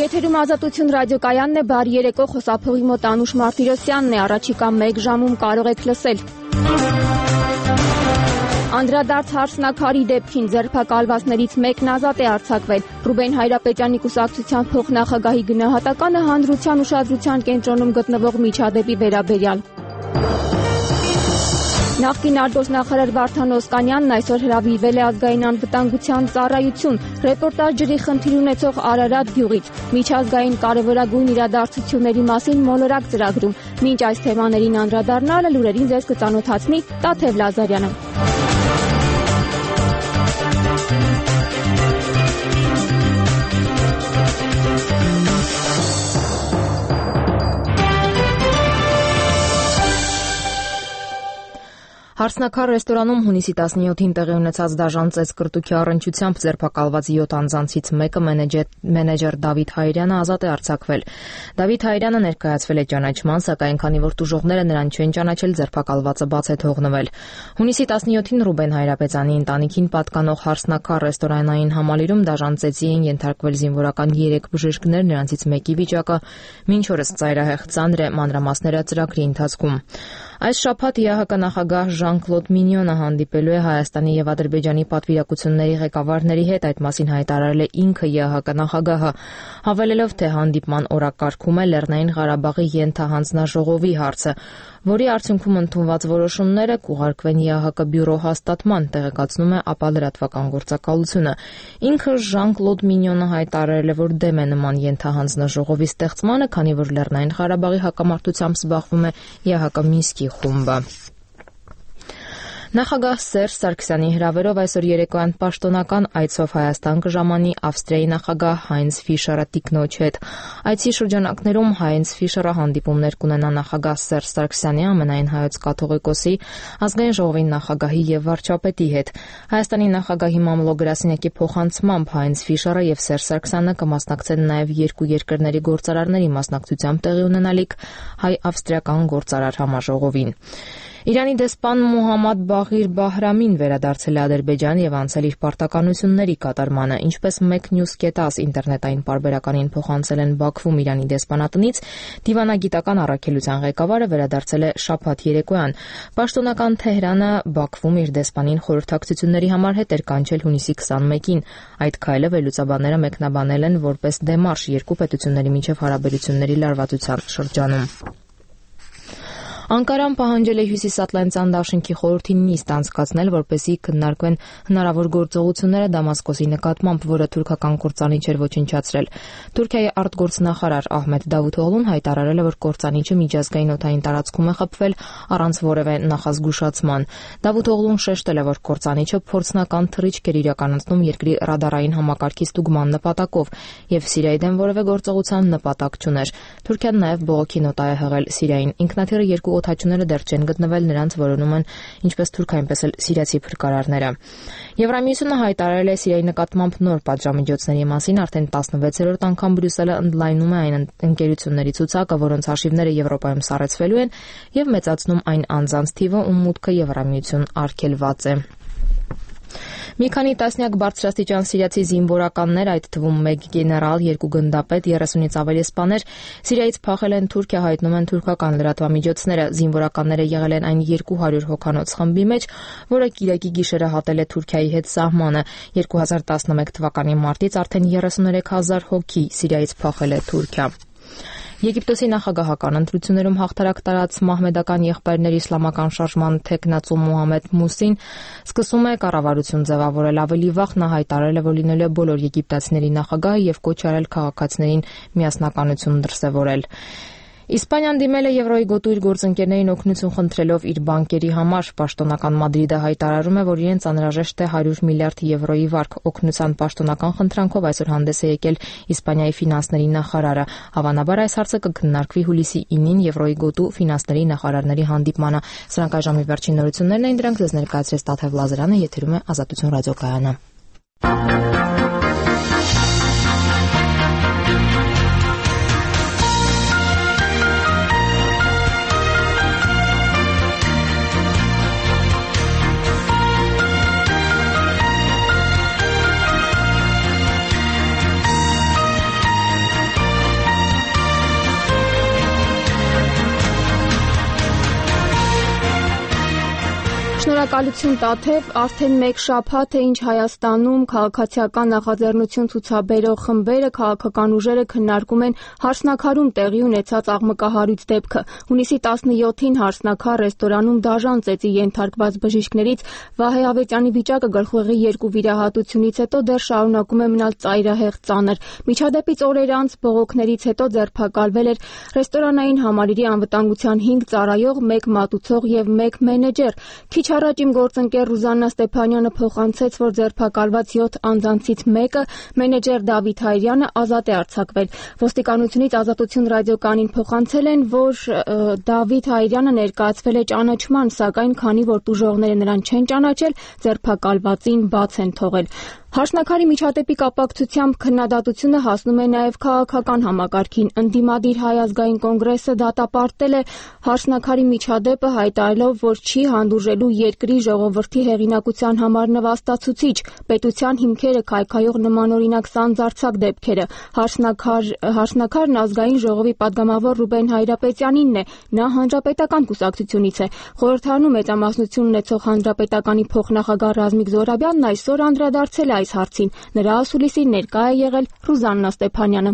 Եթերում Ազատություն ռադիոկայանն է, բարի երեկո, խոսափողի մոտ Անուշ Մարտիրոսյանն է, առաջիկա 1 ժամում կարող եք լսել։ Անդրադարձ Հարսնաքարի դեպքին, ձերբակալվածներից մեկն ազատ է արձակվել։ Ռուբեն Հայրապետյանի կուսակցության փոխնախագահի գնահատականը հանրության ուշադրության կենտրոնում գտնվող միջադեպի վերաբերյալ։ Նախկին արտգործնախարար Վարդան Օսկանյանն այսօր հրավիրվել է ազգային անվտանգության ծառայություն, ռեպորտաժ ջրի խնդիր ունեցող Արարատ գյուղից, միջազգային կարևորագույն իրադարձությունների մասին մոլորակ ծրագրում։ Մինչ այս թեմաներին անդրադառնալը լուրերին ձեզ կծանոթացնի Տաթև Լազարյանը։ Հարսնաքար ռեստորանում հունիսի 17-ին տեղի ունեցած դաժան ծեծկռտուքի առնչությամբ ձերբակալված 7 անձանցից մեկը մենեջեր Դավիթ Հայրյանը ազատ է արձակվել։ Դավիթ Հայրյանը ներկայացվել է ճանաչման, սակայն քանի որ տուժողները նրան չեն ճանաչել, ձերբակալվածը բաց է թողնվել։ Հունիսի 17-ին Ռուբեն Հայրապետյանի ընտանիքին պատկանող Հարսնաքար ռեստորանային համալիրում դաժան ծեծի են ենթարկվել զինվորական 3 բժիշկներ, նրանցից մեկի վիճակը մինչ օրս ծայրահեղ ծանր է, մանրամասները ծրագրի ընթացքում։ Այս շաբաթ ԵԱՀԿ նախագահ Ժան-Կլոդ Մինյոնը հանդիպելու է Հայաստանի եւ Ադրբեջանի պատվիրակությունների ղեկավարների հետ, այդ մասին հայտարարել է ինքը ԵԱՀԿ նախագահը, հավելելով, թե հանդիպման օրակարգում է Լեռնային Ղարաբաղի ենթահանձնաժողովի հարցը, որի արդյունքում ընդունված որոշումները կուղարկվեն ԵԱՀԿ բյուրո հաստատման, տեղեկացնում է ԱՊԱ լրատվական գործակալությունը։ Ինքը Ժան-Կլոդ Մինյոնը հայտարարել է, որ դեմ է նման ենթահանձնաժողովի ստեղծմանը, քանի որ Լեռնային Ղարաբաղի հակամարտությամբ զբաղվում է ԵԱՀԿ Մինսկի խումբը։ Նախագահ Սերժ Սարգսյանի հրավերով այսօր երեկոյան պաշտոնական այցով Հայաստան կժամանի Ավստրիայի նախագահ Հայնց Ֆիշերը տիկնոջ հետ։ Այցի շրջանակներում Հայնց Ֆիշերը հանդիպումներ կունենա նախագահ Սերժ Սարգսյանի, ամենայն հայոց կաթողիկոսի, ազգային ժողովի նախագահի եւ վարչապետի հետ։ Հայաստանի նախագահի մամլո-գրասենյակի փոխանցմամբ Հայնց Ֆիշերը եւ Սերժ Սարգսյանը կմասնակցեն նաեւ երկու երկրների գործարարների մասնակցությամբ տեղի ունենալիք հայ-ավստրիական գործարար համաժողովին։ Իրանի դեսպան Մոհամմադ Բաղիր Բահրամին վերադարձել է Ադրբեջան եւ անցել իր պարտականությունների կատարմանը, ինչպես Mec-News.az ինտերնետային պարբերականին փոխանցել են Բաքվում Իրանի դեսպանատնից, դիվանագիտական առաքելության ղեկավարը վերադարձել է շաբաթ երեկոյան։ Պաշտոնական Թեհրանը Բաքվում իր դեսպանին խորհրդակցությունների համար հետ էր կանչել հունիսի 21-ին։ Այդ քայլը վերլուծաբանները մեկնաբանել են որպես դեմարշ երկու պետությունների միջև հարաբերությունների լարվածության շրջանում։ Անկարան պահանջել է Հյուսիսատլանտյան դաշինքի խորհրդին նիստ անցկացնել, որպեսզի քննարկվեն հնարավոր գործողությունները Դամասկոսի նկատմամբ, որը թուրքական կործանիչ էր ոչնչացրել։ Թուրքիայի արտգործնախարար Ահմեդ Դավութօղլուն հայտարարել է, որ կործանիչը միջազգային օդային տարածքում է խփվել առանց որևէ նախազգուշացման։ Դավութօղլուն շեշտել է, որ կործանիչը փորձնական թռիչք էր իրականացնում երկրի ռադարային համակարգի ստուգման նպատակով եւ Սիրիայի դեմ որևէ գործողության նպատակ չուներ։ Թուրքիան նաեւ բողոքի նոտ է հղել Սիրիային։ Ինքնաթիռը երկու օդաչուները դեռ չեն գտնվել, նրանց որոնում են ինչպես թուրք, այնպես էլ սիրիացի փրկարարները։ Եվրամիությունը հայտարարել է Սիրիայի նկատմամբ նոր պատժամիջոցների մասին, արդեն 16-րդ անգամ Բրյուսելը ընդլայնում է այն ընկերությունների ցուցակը, որոնց հաշիվները Եվրոպայում սառեցվելու են, եւ մեծացնում այն անձանց թիվը, ում մուտքը Եվրամիություն արգելված է։ Մի քանի տասնյակ բարձրաստիճան սիրիացի զինվորականներ, այդ թվում 1 գեներալ, 2 գնդապետ, 30-ից ավելի սպաներ, Սիրիայից փախել են Թուրքիա, հայտնում են թուրքական լրատվամիջոցները։ Զինվորականները եղել են այն 200 հոգանոց խմբի մեջ, որը կիրակի գիշերը հատել է Թուրքիայի հետ սահմանը։ 2011 թվականի մարտից արդեն 33,000 հոգի Սիրիայից փախել է Թուրքիա։ Եգիպտոսի նախագահական ընտրություններում հաղթարակ տարած մահմեդական եղբայրների իսլամական շարժման թեկնածու Մոհամեդ Մուսին սկսում է կառավարություն ձևավորել։ Ավելի վաղ նա հայտարարել է, որ լինելու է բոլոր եգիպտացիների նախագահը եւ կոչ արել քաղաքացիներին միասնականություն դրսեւորել։ Իսպանիան դիմել է Եվրոյի գոտու իր գործընկերներին օգնություն խնդրելով իր բանկերի համար։ Պաշտոնական Մադրիդը հայտարարում է, որ իրենց անհրաժեշտ է 100 միլիարդ եվրոյի վարկ։ Օգնության պաշտոնական խնդրանքով այսօր հանդես է եկել Իսպանիայի ֆինանսների նախարարը։ Հավանաբար այս հարցը կքննարկվի հուլիսի 9-ին Եվրոյի գոտու ֆինանսների նախարարների հանդիպմանը։ Սրանք այժմի վերջին նորություններն էին, դրանք ձեզ ներկայացրեց Տաթև Լազարյանը, եթերում է Ազատություն ռադիոկայանը։ Շնորհակալություն Տաթև, արդեն մեկ շաբաթ է ինչ Հայաստանում քաղաքացիական նախաձեռնություն ցուցաբերող խմբերը, քաղաքական ուժերը քննարկում են Հարսնաքարում տեղի ունեցած աղմկահարույց դեպքը։ Հունիսի 17-ին Հարսնաքար ռեստորանում դաժան ծեծի ենթարկված բժիշկներից Վահե Ավետյանի վիճակը գլխուղեղի 2 վիրահատությունից հետո դեռ շարունակում է մնալ ծայրահեղ ծանր։ Միջադեպից օրեր անց բողոքներից հետո ձերբակալվել էր ռեստորանային համալիրի անվտանգության 5 ծառայող, 1 մատուցող եւ 1 մենեջեր։ Քիչ առաջ իմ գործընկեր Ռուզաննա Ստեփանյանը փոխանցեց, որ ձերբակալված 7 անձանցից մեկը, մենեջեր Դավիթ Հայրյանը, ազատ է արձակվել։ Ոստիկանությունից Ազատություն ռադիոկայանին փոխանցել են, որ Դավիթ Հայրյանը ներկայացվել է ճանաչման, սակայն քանի որ տուժողները նրան չեն ճանաչել, ձերբակալվածին բաց են թողել։ Հարսնաքարի միջադեպի կապակցությամբ քննադատությունը հասնում է նաև քաղաքական համակարգին։ Ընդդիմադիր Հայ ազգային կոնգրեսը դատապարտել է Հարսնաքարի միջադեպը, հայտարարելով, որ չի հանդուրժելու երկրի ժողովրդի հեղինակության համար նվաստացուցիչ, պետության հիմքերը քայքայող նմանօրինակ սանձարձակ դեպքերը։ Հարսնաքարն ազգային ժողովի պատգամավոր Ռուբեն Հայրապետյանինն է, նա հանրապետական կուսակցությունից է։ Խորհրդարանում մեծամասնություն ունեցող հանրապետականի փոխնախագահ Ռազմիկ Զոհրաբյանն այսօր անդրադարձել է այս հարցին։ Նրա ասուլիսին ներկա է եղել Ռուզաննա Ստեփանյանը։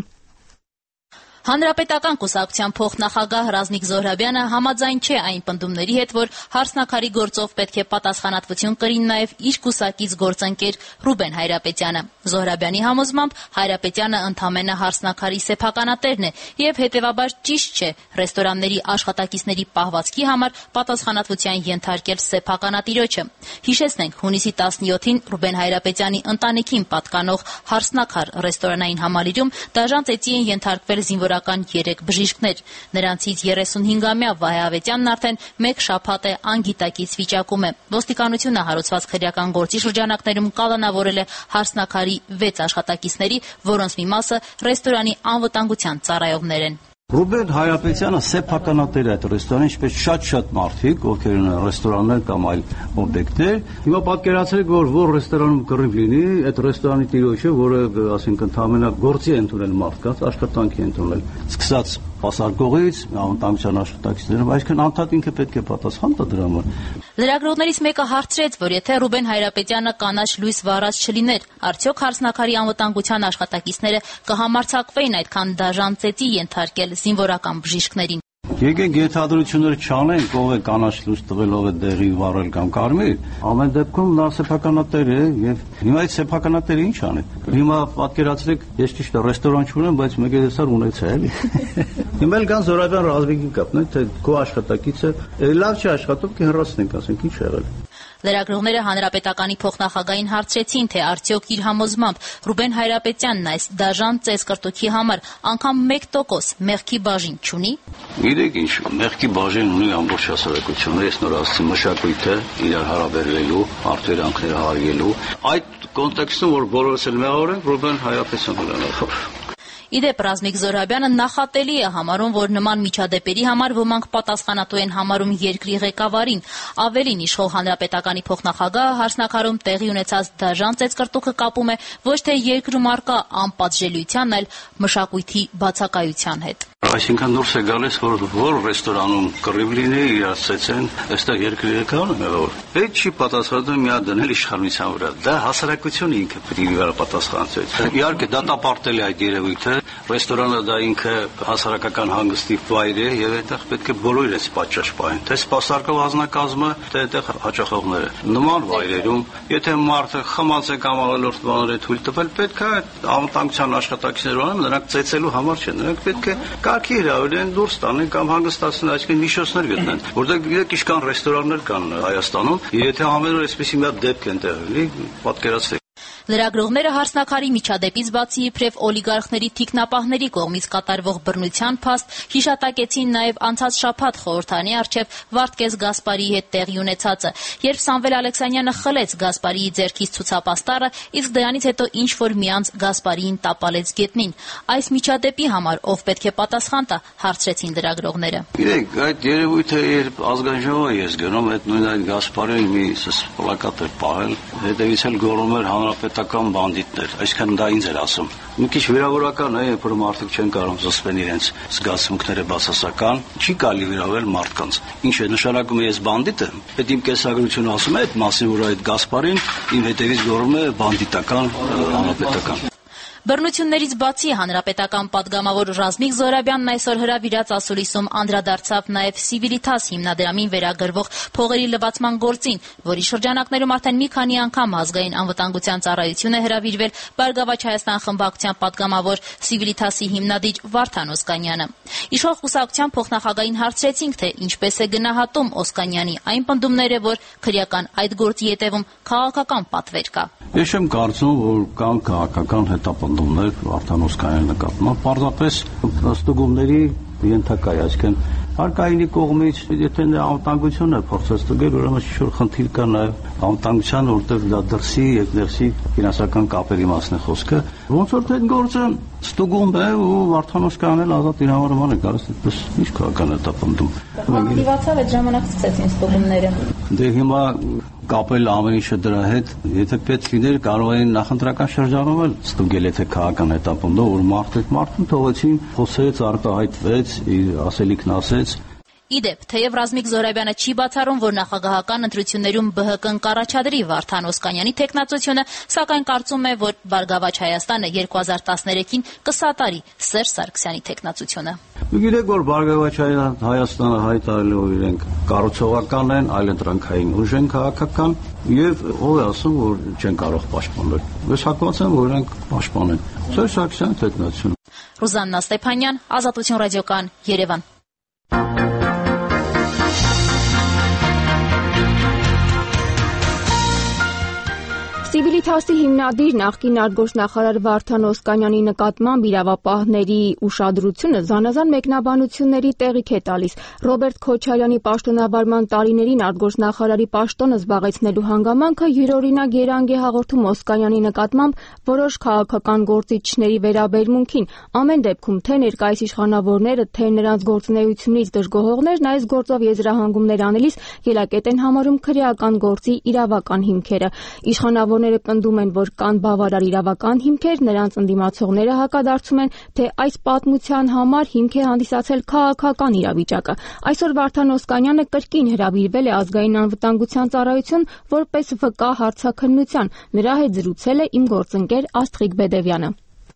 Հանրապետական կուսակցության փոխնախագահ Ռազմիկ Զոհրաբյանը համաձայն չէ այն պնդումների հետ, որ Հարսնաքարի գործով պետք է պատասխանատվություն կրին նաև իր կուսակից գործընկեր Ռուբեն Հայրապետյանը։ Զոհրաբյանի համոզմամբ Հայրապետյանը ընդամենը Հարսնաքարի սեփականատերն է եւ հետեւաբար ճիշտ չէ ռեստորանների աշխատակիցների պահվածքի համար պատասխանատվության ենթարկել սեփականատիրոջը։ Հիշեցնենք, հունիսի 17-ին Ռուբեն Հայրապետյանի ընտանիքին պատկանող Հարսնաքար ռեստորանային համալիրում դաժան ծեծի են ենթարկվել զինվորական 3 բժիշկներ։ Նրանցից 35-ամյա Վահե Ավետյանն արդեն մեկ շաբաթ է անգիտակից վիճակում է։ Ոստիկանությունը հարուցված քրեական գործի շրջանակներում կալանավորել է Հարսնաքարի 6 աշխատակիցների, որոնց մի մասը ռեստորանի անվտանգության ծառայողներ են։ Ռուբեն Հայրապետյանը սեփականատեր է այդ ռեստորանի, ինչպես շատ մարդիկ, ովքեր ունեն ռեստորաններ կամ այլ օբյեկտներ։ Հիմա պատկերացրեք, որ ռեստորանում կռիվ լինի, այդ ռեստորանի տիրոջը, որը, ասենք, ընդհանրապես գործի է ընդունել մարդկանց, աշխատանքի է ընդունել, սկսած պասարկողից, անվտանգության աշխատակիցներով, այսինքն անդադ ինքը պետք է պատասխան տա դրա համար։ Լրագրողներից մեկը հարցրեց, որ եթե Ռուբեն Հայրապետյանը կանաչ լույս վառած չլիներ, արդյոք Հարսնաքարի անվտանգության աշխատակիցները կհամարձակվեին այդքան դաժան ծեծի ենթարկել զինվորական բժիշկներին։ Եկեք ենթադրություններ չանենք, ով է կանաչ լույս տվել, ով է դեղի վառել կամ կարմիր։ Ամեն դեպքում նա սեփականատեր է եւ հիմա այդ սեփականատերը ինչ անի։ Հիմա պատկերացրեք, ես ճիշտ է ռեստորան չունեմ, բայց մեկ էսար ունեցա էլի։ Հիմա էլ կան Զոհրաբյան Ռազմիկին կապն, թե քո աշխատակիցը լավ չի աշխատում, կհեռացնենք, ասենք ինչ է եղել։ Լրագրողները հանրապետականի փոխնախագահին հարցրեցին, թե արդյոք իր համոզմամբ Ռուբեն Հայրապետյանն այս դաժան ծեծկրտուքի համար անգամ 1% մեղքի բաժին չունի։ Գիտեք ինչ, մեղքի բաժին ունի ամբողջ հասարակությունը, ես նոր ասացի մշակույթը իրար հարաբերվելու, արտերանգները հարգելու։ Այդ կոնտեքստում, որ բոլորս էլ մեղավոր ենք, Ռուբեն Հայրապետյանն է։ Իդեպ Ռազմիկ Զոհրաբյանը նախատելի է համարում, որ նման միջադեպերի համար ոմանք պատասխանատու են համարում երկրի ղեկավարին։ Ավելին, իշխող հանրապետականի փոխնախագահը Հարսնաքարում տեղի ունեցած դաժան ծեծկրտուքը կապում է ոչ թե երկրում առկա անպատժելիության, այլ մշակույթի բացակայության հետ։ Այսինքն դուրս է գալիս, որ ռեստորանում կռիվ լինի, իրար ծեծեն, այստեղ երկրի ղեկավարն է մեղավոր։ Այդ չի պատասխանում մի հատ դնել իշխանության վրա։ Դա հասարակությունը ինքը պետք է վրա պատասխանեցի։ Իհարկե դատապարտել է այդ երևույթը, ռեստորանը դա ինքը հասարակական հանգստի վայր է եւ այդտեղ պետք է բոլորը իրենց պատշաճ պահեն։ Թե սպասարկող անձնակազմը, թե այդտեղ հաճախողները։ Նման վայրերում, եթե մարդը խմած է կամ ավելորդ բաներ է թույլ տվել, պետք է անվտանգության աշխատակիցներ ունեն, նրանք ծեծելու համար չեն։ Նրանք պետք է կարգի հրավիրեն դուրս տանեն կամ հանգստացնեն, այսինքն նիշոսներ գտնեն, որտեղ գիտեք ինչքան ռեստորաններ կան Հայաստանում, եթե ամեն օր այսպեսի մի հատ դեպք են տեղի, պատկերացրեք։ Լրագրողները Հարսնաքարի միջադեպից բացի իբրև օլիգարխների թիկնապահների կողմից կատարվող բռնության փաստ հիշատակեցին նաև անցած շաբաթ խորհրդարանի առջև Վարդգես Գասպարիի հետ տեղի ունեցածը, երբ Սամվել Ալեքսանյանը խլեց Գասպարիի ձեռքից ցուցապաստառը, իսկ դրանից հետո ինչ-որ մի անձ Գասպարիին տապալեց գետնին։ Այս միջադեպի համար ով պետք է պատասխան տա, հարցրեցին լրագրողները։ Գիտեք, այդ երևույթը երբ ազգային ժողովը ես գնում, այդ նույն այդ Գասպարին մի պլակատ էր պահել, հետևից էլ գոռում էր հանրապետ մարտական բանդիտներ, այսինքն դա ինձ էր ասում։ Մի քիչ վիրավորական է, երբ որ մարդիկ չեն կարող զսպեն իրենց զգացմունքները բացասական, չի կարելի վիրավել մարդկանց։ Ինչ է նշանակում ես բանդիտ եմ, այդ իմ կեսագրությունը ասում է այդ մասին, որ այդ Գասպարին իմ հետևից գոռում է բանդիտական, հանրապետական։ Բռնություններից բացի հանրապետական պատգամավոր Ռազմիկ Զոհրաբյանն այսօր հրավիրած ասուլիսում անդրադարձավ նաև Civitas հիմնադրամին վերագրվող փողերի լվացման գործին, որի շրջանակներում արդեն մի քանի անգամ ազգային անվտանգության ծառայություն է հրավիրվել Բարգավաճ Հայաստան խմբակցության պատգամավոր Civitas-ի հիմնադիր Վարդան Օսկանյանը։ Իշխող կուսակցության փոխնախագահին հարցրեցինք, թե ինչպես է գնահատում Օսկանյանի այն պնդումները, որ քրեական այդ գործի ետևում քաղաքական պատվեր կա։ Ես չեմ կարծում, որ կան քաղաքական հետապնդումներ Վարդան Օսկանյանի նկատմամբ, պարզապես ստուգումների ենթակա է, այսինքն հարկայինի կողմից, եթե անվտանգություն է փորձած ստուգել, ուրեմն ինչ-որ խնդիր կա նաև անվտանգության, որտեղ դա դրսի եւ ներսի ֆինանսական կապերի մասն է խոսքը։ Ոնց որ այդ գործը ստուգում է ու Վարդան Օսկանյանն ազատ իրավարման է գալիս, այդպես ինչ քաղաքական հետապնդում։ Ակտիվացավ այդ ժամանակ սկսեցին ստուգումները։ Դե հիմա կապել ամեն ինչը դրա հետ, եթե պետք լիներ, կարող էին նախընտրական շրջանում էլ ստուգել, եթե քաղաքական հետապնդում, որ մարդուն թողեցին, խոսեց, արտահայտվեց, իր ասելիքն ասեց։ Իդեպ, թեև Ռազմիկ Զոհրաբյանը չի բացառում, որ նախագահական ընտրություններում ԲՀԿ-ն կառաջադրի Վարդան Օսկանյանի թեկնածությունը, սակայն կարծում է, որ Բարգավաճ Հայաստանը 2013-ին կսատարի Սերժ Սարգսյանի թեկնածությունը։ Գիտեք, որ Բարգավաճ Հայաստանը հայտարարել որ իրենք կառուցողական են, այլընտրանքային ուժ են քաղաքական, եւ ով է ասում, որ չեն կարող պաշտպանել։ Ես հակված եմ, որ իրենք պաշտպանեն։ Սերժ Սարգսյանի թեկնածությունը։ Ռուզաննա Ստեփանյան, Ազատություն ռադիոկայան, Երևան։ Civitas-ի հիմնադիր նախկին արտգործնախարար Վարդան Օսկանյանի նկատմամբ իրավապահների ուշադրությունը զանազան մեկնաբանությունների տեղիք է տալիս։ Ռոբերտ Քոչարյանի պաշտոնավարման տարիներին արտգործնախարարի պաշտոնը զբաղեցնելու հանգամանքը յուրօրինակ երանգ է հաղորդում Օսկանյանի նկատմամբ որոշ քաղաքական գործիչների վերաբերմունքին։ Ամեն դեպքում թե ներկայիս իշխանավորները, թե նրանց գործունեությունից դժգոհողներն այս գործով եզրահանգումներ անելիս ելակետ են համարում քրեական գործի իրավական հիմքերը։ Իշխանավորները պնդում են, որ կան բավարար իրավական հիմքեր, նրանց ընդդիմացողները հակադարձում են, թե այս պատմության համար հիմք է հանդիսացել քաղաքական իրավիճակը։ Այսօր Վարդան Օսկանյանը կրկին հրավիրվել է ազգային անվտանգության ծառայություն որպես վկա հարցաքննության։ Նրա հետ զրուցել է իմ գործընկեր Աստղիկ Բեդևյանը։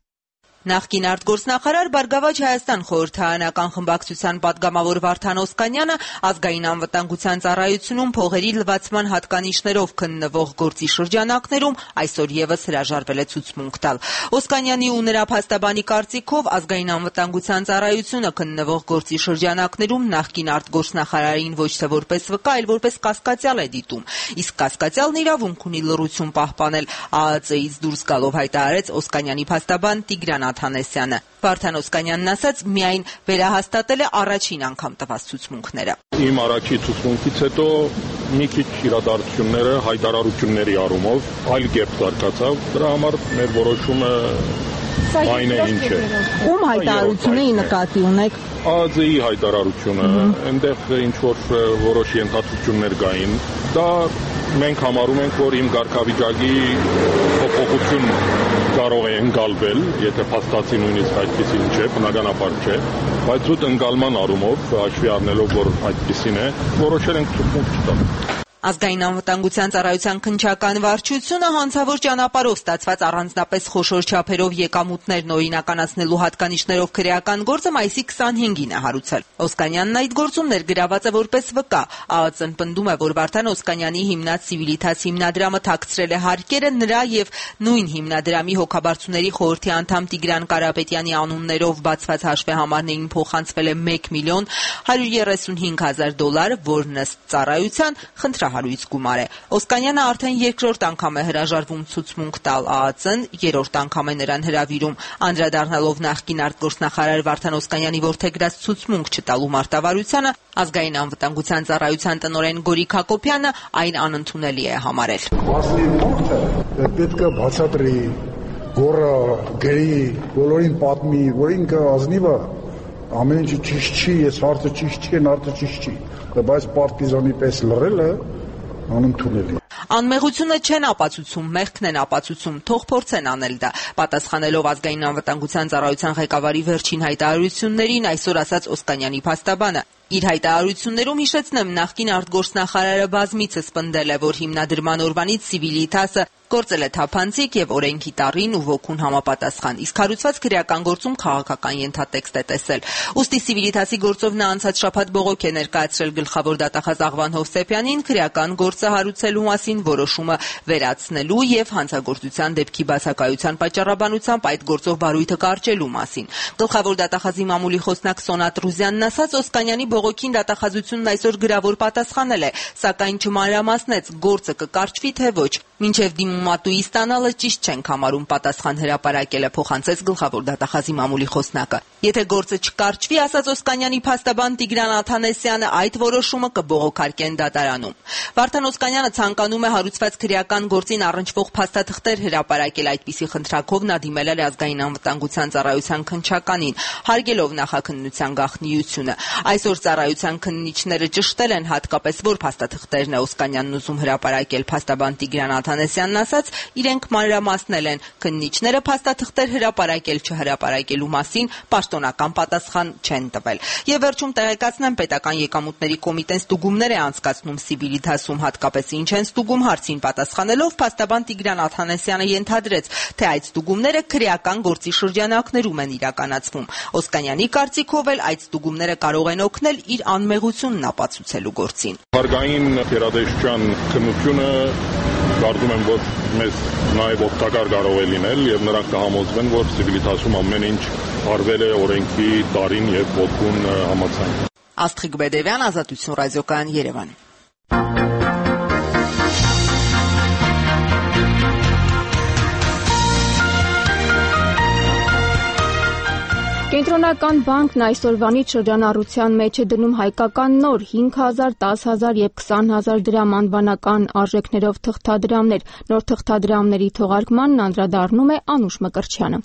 Նախկին արտգործնախարար Բարգավաճ Հայաստան խորհրդարանական խմբակցության պատգամավոր Վարդան Օսկանյանը ազգային անվտանգության ծառայությունում փողերի լվացման հատկանիշներով քննվող գործի շրջանակներում այսօր եւս հրաժարվել է ցուցմունք տալ։ Օսկանյանի ու նրա փաստաբանի կարծիքով ազգային անվտանգության ծառայությունը քննվող գործի շրջանակներում նախկին արտգործնախարարին ոչ թե որպես վկա, այլ որպես կասկածյալ է դիտում։ Իսկ կասկածյալն իրավունք ունի լռություն պահպանել, ԱԱԾ-ից դուրս գալով հայտարարեց Օսկանյանի փաստաբան Տիգրան Աթանեսյանը։ Վարդան Օսկանյանն ասաց, միայն վերահաստատել է առաջին անգամ տված ցուցմունքները։ Իմ առաջի ցուցմունքից հետո մի քիչ իրադարձությունները հայտարարությունների առումով այլ կերպ զարգացավ, դրա համար մեր որոշումը այն է ինչ է։ Ում հայտարարությունը նկատի ունեք։ ԱԱԾ-ի հայտարարությունը, այնտեղ ինչ որ որոշ ենթադրություններ կային, դա մենք համարում ենք, որ իմ կարգավիճակի փոփոխություն կարող է ընկալվել, եթե փաստացի նույնիսկ այդպեսին չէ, բնականաբար չէ, բայց զուտ ընկալման առումով հաշվի առնելով, որ այդպեսին է, որոշել ենք ցուցմունք չտալ։ Ազգային անվտանգության ծառայության քննչական վարչությունը հանցավոր ճանապարհով ստացված առանձնապես խոշոր չափերով եկամուտներն օրինականացնելու հատկանիշներով քրեական գործը մայիսի 25-ին է հարուցել։ Օսկանյանն այդ գործում ներգրաված է որպես վկա։ ԱԱԾ-ն պնդում է, որ Վարդան Օսկանյանի հիմնած Civitas հիմնադրամը թաքցրել է հարկերը նրա եւ նույն հիմնադրամի հոգաբարձուների խորհրդի անդամ Տիգրան Կարապետյանի անուններով բացված հաշվեհամարներին փոխանցվել է $1,135,000, որն ըստ ծառայության հարույց գումար է։ Օսկանյանը արդեն երկրորդ անգամ է հրաժարվում ցուցմունք տալ ԱԱԾ-ն, երրորդ անգամ է նրան հրավիրում, անդրադառնալով նախկին արտգործնախարար Վարդան Օսկանյանի որդեգրած ցուցմունք չտալու մարտավարությանը, ազգային անվտանգության ծառայության տնօրեն Գորիկ Հակոբյանը այն անընդունելի է համարել։ Ասլի մոթը պետք է բացատրի, գորը գրի, բոլորին պատմի, որ ինքը ազնիվը ամեն ինչ ճիշտ չի, ես հարցը ճիշտ չի, հարցը ճիշտ չի, բայց պարտիզանի պես լռելը անընդունելի։ Անմեղությունը չեն ապացուցում, մեղքն են ապացուցում, թող փորձեն անել դա։ Պատասխանելով ազգային անվտանգության ծառայության ղեկավարի վերջին հայտարարություններին, այսօր ասաց Օսկանյանի փաստաբանը։ Իր հայտարարություններում հիշեցնեմ, նախկին արտգործնախարարը բազմիցս պնդել է, որ հիմնադրման օրվանից Civiltas-ը գործել է թափանցիկ եւ օրենքի տառին ու ոգուն համապատասխան, իսկ հարուցված քրեական գործում քաղաքական ենթատեքստ է տեսել։ Ուստի Civiltas-ի գործով նա անցած շաբաթ բողոք է ներկայացրել գլխավոր դատախազ Աղվան Հովսեփյանին քրեական գործը հարուցելու մասին որոշումը վերացնելու եւ հանցագործության դեպքի բացակայության պատճառաբանությամբ այդ գործով բարույթը կարճելու մասին։ Գլխավոր դատախազի մամուլի խոսնակ Սոնատ Ռուզյանն ասաց, Օսկանյանի բողոքին դատախազությունն այսօր գրավոր պատասխանել է, սակայն չմանրամասնեց գործը կկարճվի թե ոչ։ Մինչև դիմումատուի ստանալը ճիշտ չենք համարում պատասխան հրապարակել է, փոխանցեց գլխավոր դատախազի մամուլի խոսնակը։ Եթե գործը չկարճվի, ասաց Օսկանյանի փաստաբան Տիգրան Աթանեսյանը, այդ որոշումը կբողոքարկեն դատարանում։ Վարդան Օսկանյանը ցանկանում է հարուցված քրեական գործին առնչվող փաստաթղթեր հրապարակել, այդպիսի խնդրակով նա դիմել է ազգային անվտանգության ծառայության քննչականին, հարգելով նախաքննության գաղտնիությունը։ Այսօր ծառայության քննիչները ճշտել են հատկապես որ փաստաթղթերն է Օսկանյանն ուզում հրապարակել, փաստաբան Տիգրան Աթանեսյանն ասաց, իրենք մանրամասնել են, քննիչները փաստաթղթեր հրապարակել չհրապարակելու մասին պաշտոնական պատասխան չեն տվել։ Եվ վերջում տեղեկացնեմ, պետական եկամուտների կոմիտեն ստուգումներ է անցկացնում Civiltas-ում, հատկապես ինչ են ստուգում հարցին պատասխանելով փաստաբան Տիգրան Աթանեսյանը ենթադրեց, թե այդ ստուգումները քրեական գործի շրջանակներում են իրականացվում։ Օսկանյանի կարծիքով էլ այդ ստուգումները կարող են օգնել իր անմեղությունն ապացուցելու գործին։ Հարգային գերատեսչության քննությունը կարծում եմ, որ մեզ նաև օգտակար կարող է լինել եւ նրանք կհամոզվեն, որ Civiltas-ում ամեն ինչ արվել է օրենքի տարին եւ ոգուն համաձայն։ Աստղիկ Բեդևյան, Ազատություն ռադիոկայան, Երևան։ Կենտրոնական բանկն այսօրվանից շրջանառության մեջ է դնում հայկական նոր 5,000, 10,000 եւ 20,000 դրամ անվանական արժեքներով թղթադրամներ։ Նոր թղթադրամների թողարկմանն անդրադառնում է Անուշ Մկրտչյանը։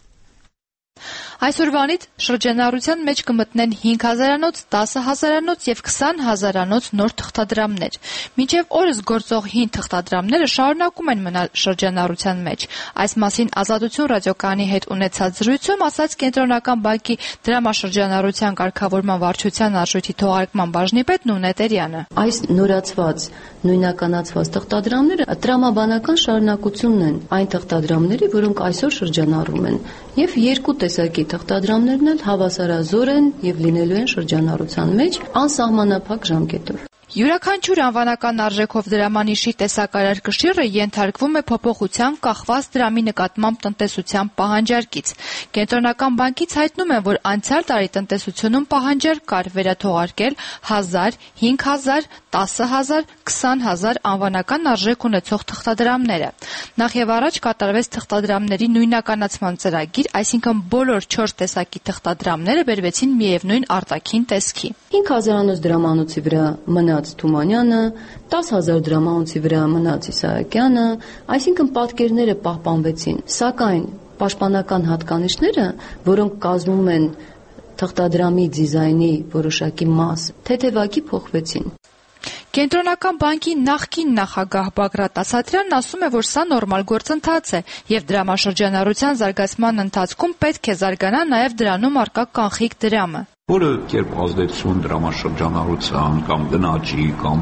Այսօրվանից շրջանառության մեջ կմտնեն 5,000-անոց, 10,000-անոց եւ 20,000-անոց նոր թղթադրամներ։ Մինչեւ օրս գործող հին թղթադրամները շարունակում են մնալ շրջանառության մեջ։ Այս մասին Ազատություն ռադիոկայանի հետ ունեցած զրույցում ասաց Կենտրոնական բանկի դրամաշրջանառության կարգավորման վարչության արժույթի թողարկման բաժնի պետ Նունե Տերյանը։ Այս նորացված, նույնականացված թղթադրամները տրամաբանական շարունակությունն են այն թղթադրամների, որոնք այսօր շրջանառվում են, եւ երկու տեսակի թղթադրամներն էլ հավասարազոր են եւ լինելու են շրջանառության մեջ անսահմանափակ ժամկետով։ Յուրաքանչյուր անվանական արժեքով դրամանիշի տեսակարար կշիռը ենթարկվում է փոփոխության կախված դրամի նկատմամբ տնտեսության պահանջարկից։ Կենտրոնական բանկից հայտնում են, որ անցյալ տարի տնտեսությունում պահանջարկ կար վերաթողարկել 1000, 5000, 10,000, 20,000 անվանական արժեք ունեցող թղթադրամները։ Նախ եւ առաջ կատարվեց թղթադրամների նույնականացման ծրագիր, այսինքն բոլոր 4 տեսակի թղթադրամները բերվեցին միևնույն արտաքին տեսքի։ 5,000-անոց դրամանոցի վրա մնաց Թումանյանը, 10,000 դրամանոցի վրա մնաց Իսահակյանը, այսինքն պատկերները պահպանվեցին, սակայն պաշտպանական հատկանիշները, որոնք կազմում են թղթադրամի դիզայնի որոշակի մաս, թեթևակի փոխվեցին։ Կենտրոնական բանկի նախկին նախագահ Բագրատ Ասատրյանն ասում է, որ սա նորմալ գործընթաց է եւ դրամաշրջանառության զարգացման ընթացքում պետք է զարգանա նաեւ դրանում առկա կանխիկ դրամը։ Որը կերպ ազդեցություն դրամաշրջանառության կամ գնաճի կամ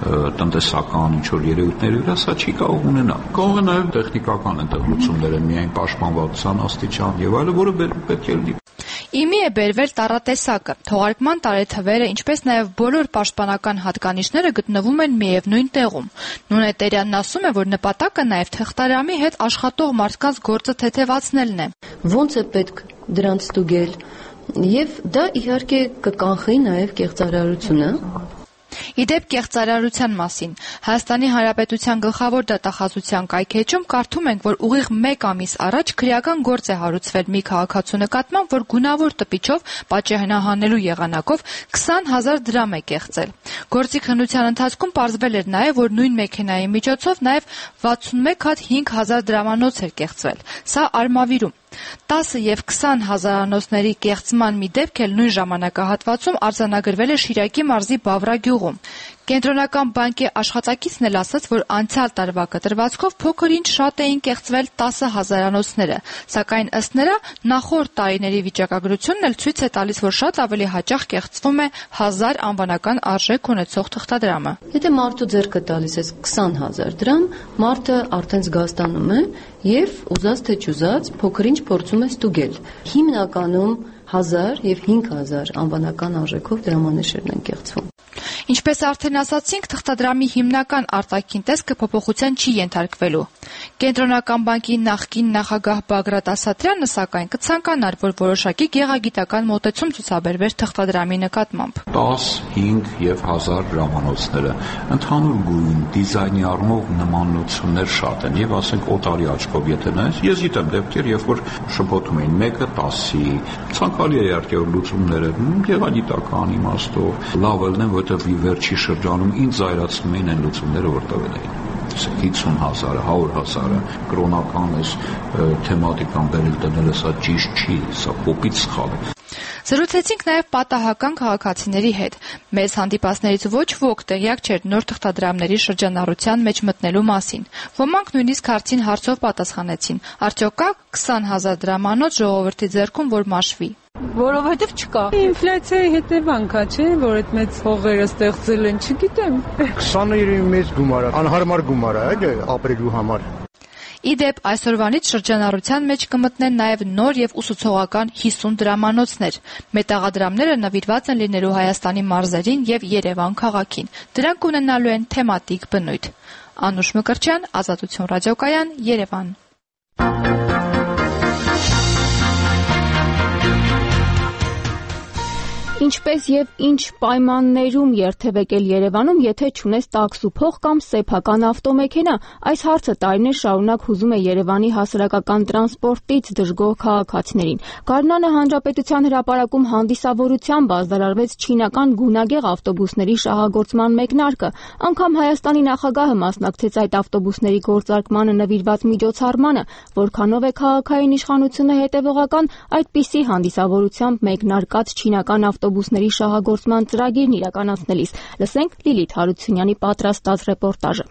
տնտեսական ինչ-որ երևույթների վրա սա չի կարող ունենալ։ Կարող է նաև տեխնիկական ընտրություններ են միայն պաշտպանվածության աստիճան եւ այլը, որը պետք է լինի։ Իմի է բերվել տառատեսակը, թողարկման տարեթվերը, ինչպես նաև բոլոր պաշտպանական հատկանիշները գտնվում են միևնույն տեղում։ Նունե Տերյանն ասում է, որ նպատակը նաև թղթադրամի հետ աշխատող մարդկանց գործը թեթևացնելն է։ Ոնց է պետք դրանց ստուգել, եւ դա իհարկե կկանխի նաև կեղծարարությունը։ Իդեպ կեղծարարության մասին Հայաստանի Հանրապետության գլխավոր դատախազության կայքէջում կարդում ենք, որ ուղիղ 1 ամիս առաջ քրեական գործ է հարուցվել մի քաղաքացու նկատմամբ, որ գունավոր տպիչով պատժահնահանելու եղանակով 20,000 դրամ է կեղծել։ Գործի քննության ընթացքում պարզվել էր նաև, որ նույն մեքենայի միջոցով նաև 61 հատ 5,000 դրամանոց էր կեղծվել։ Սա Արմավիրում 10 եւ 20,000-անոցների կեղծման մի դեպք էլ նույն ժամանակահատվածում արձանագրվել է Շիրակի մարզի Բավրա գյուղում։ Կենտրոնական բանկի աշխատակիցն էլ ասաց, որ անցյալ տարվա կտրվածքով փոքր-ինչ շատ էին կեղծվել 10,000 անոցները, սակայն ըստ նրա նախորդ տարիների վիճակագրությունն էլ ցույց է տալիս, որ շատ ավելի հաճախ կեղծվում է 1000 անվանական արժեք ունեցող թղթադրամը։ Եթե մարդու ձեռքը տալիս ես 20,000 դրամ, մարդը արդեն զգաստանում է եւ ուզած թե չուզած փոքր-ինչ փորձում է ստուգել։ Հիմնականում 1000 եւ 5000 անվանական արժեքով դրամանիշերն են կեղծվում։ Ինչպես արդեն ասացինք, թղթադրամի հիմնական արտաքին տեսքը փոփոխության չի ենթարկվելու։ Կենտրոնական բանկի նախկին նախագահ Բագրատ Ասատրյանը սակայն կցանկանար, որ որոշակի գեղագիտական մոտեցում ցուցաբերվեր թղթադրամի նկատմամբ։ 10, 5 եւ 1000 դրամանոցները ընդհանուր գույն, դիզայնի առումով նմանություններ շատ են եւ ասենք օտարի աչքով եթե նայես, ես գիտեմ դեպքեր, երբ որ շփոթում էին 1-ը 10-ի, ցանկալի է իհարկե լուծումները գեղագիտական իմաստով լավ են, որտեղ վերջի շրջանում ինձ զայրացնում էին այն լուծումները, որ տվել էին 50,000, 100,000 կրոնական էս թեմատիկան բերել դնել, սա ճիշտ չի, սա կոպիտ սխալ է։ Զրուցեցինք նաև պատահական քաղաքացիների հետ։ Մեզ հանդիպածներից ոչ ոք տեղյակ չէր նոր թղթադրամների շրջանառության մեջ մտնելու մասին։ Ոմանք նույնիսկ հարցին հարցով պատասխանեցին. արդյոք կա 20,000 դրամանոց ժողովրդի ձեռքում, որ մաշվի։ Որովհետև չկա։ Ինֆլյացիայի հետևանք է, չէ, որ այդ մեծ հողերը ստեղծել են, չգիտեմ։ 20-ը մեծ գումար է, անհարմար գումար է, ապրելու համար։ Իդեպ այսօրվանից շրջանառության մեջ կմտնեն նաև նոր եւ ուսուցողական 50 դրամանոցներ։ Մետաղադրամները նվիրված են լինելու Հայաստանի մարզերին եւ Երևան քաղաքին։ Դրանք ունենալու են թեմատիկ բնույթ։ Անուշ Մկրտչյան, Ազատություն ռադիոկայան, Երևան։ Ինչպես եւ ինչ պայմաններում երթևեկել Երևանում, եթե չունես տաքսուփող կամ սեփական ավտոմեքենա, այս հարցը տարիներ շարունակ հուզում է Երևանի հասարակական տրանսպորտից դժգոհ քաղաքացիներին։ Գարնանը Հանրապետության հրապարակում հանդիսավորությամբ ազդարարվեց չինական գունագեղ ավտոբուսների շահագործման մեկնարկը։ Անգամ Հայաստանի նախագահը մասնակցեց այդ ավտոբուսների գործարկմանը նվիրված միջոցառմանը, որքանով է քաղաքային իշխանությունը հետևողական այդպիսի հանդիսավորությամբ մեկնարկած չինական ավտոբուսների շահագործման ծրագիրն իրականացնելիս։ Լսենք Լիլիթ Հարությունյանի պատրաստած ռեպորտաժը։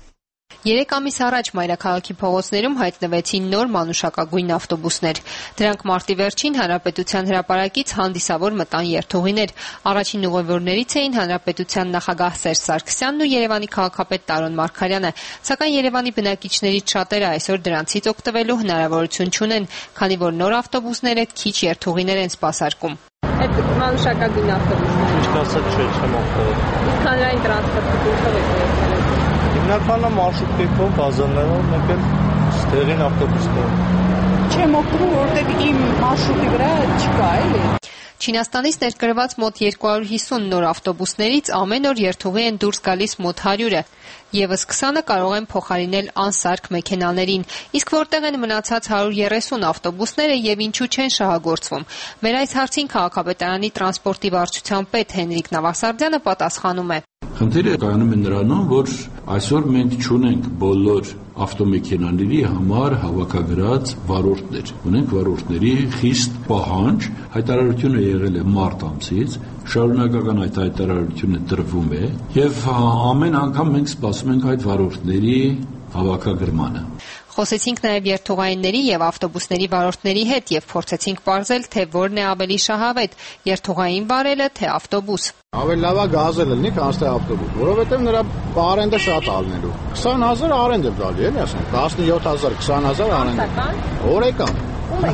3 ամիս առաջ մայրաքաղաքի փողոցներում հայտնվեցին նոր մանուշակագույն ավտոբուսներ։ Դրանք մարտի վերջին Հանրապետության հրապարակից հանդիսավոր մտան երթուղիներ։ Առաջին ուղևորներից էին Հանրապետության նախագահ Սերժ Սարգսյանն ու Երևանի քաղաքապետ Տարոն Մարգարյանը, սակայն Երևանի բնակիչներից շատերը այսօր դրանցից օգտվելու հնարավորություն չունեն, քանի որ նոր ավտոբուսները քիչ երթուղիներ են սպասարկում։ Այդ մանուշակագույն ավտոբուսները Ինչ կասած չեմ օգտվել։ իսկ հանրային տրանսպորտի ուղղով եք երթել։ Հիմնականում մարշրուտիկով, բազաներով, մեկ էլ ստեղին ավտոբուսներով։ Չեմ օգտվում, որովհետև իմ մարշրուտի վրա չկա, էլի։ Չինաստանից ներկրված մոտ 250 նոր ավտոբուսներից ամեն օր երթուղի են դուրս գալիս մոտ 100-ը, եւս 20-ը կարող են փոխարինել անսարք մեքենաներին, իսկ որտեղ են մնացած 130 ավտոբուսները եւ ինչու չեն շահագործվում։ Մեր այս հարցին քաղաքապետարանի տրանսպորտի վարչության պետ Հենրիկ Նավասարդյանը պատասխանում է. Խնդիրը կայանում է նրանում, որ այսօր մենք չունենք բոլոր ավտոմեքենաների համար հավաքագրած վարորդներ։ Ունենք վարորդների խիստ պահանջ, հայտարարությունը եղել է մարտ ամսից, շարունակական այդ հայտարարությունը տրվում է եւ ամեն անգամ մենք սպասում ենք այդ վարորդների հավաքագրմանը։ Խոսեցինք նաև երթուղայինների եւ ավտոբուսների վարորդների հետ եւ փորձեցինք պարզել, թե որն է ավելի շահավետ՝ երթուղային վարելը, թե ավտոբուս։ Ավելի լավ է գազել լինի, քան թե ավտոբուս, որովհետեւ նրա արենդը շատ ալնելու։ 20,000 արենդ է տալի, էլի ասենք, 17,000, 20,000 արենդ։ Օրեկան։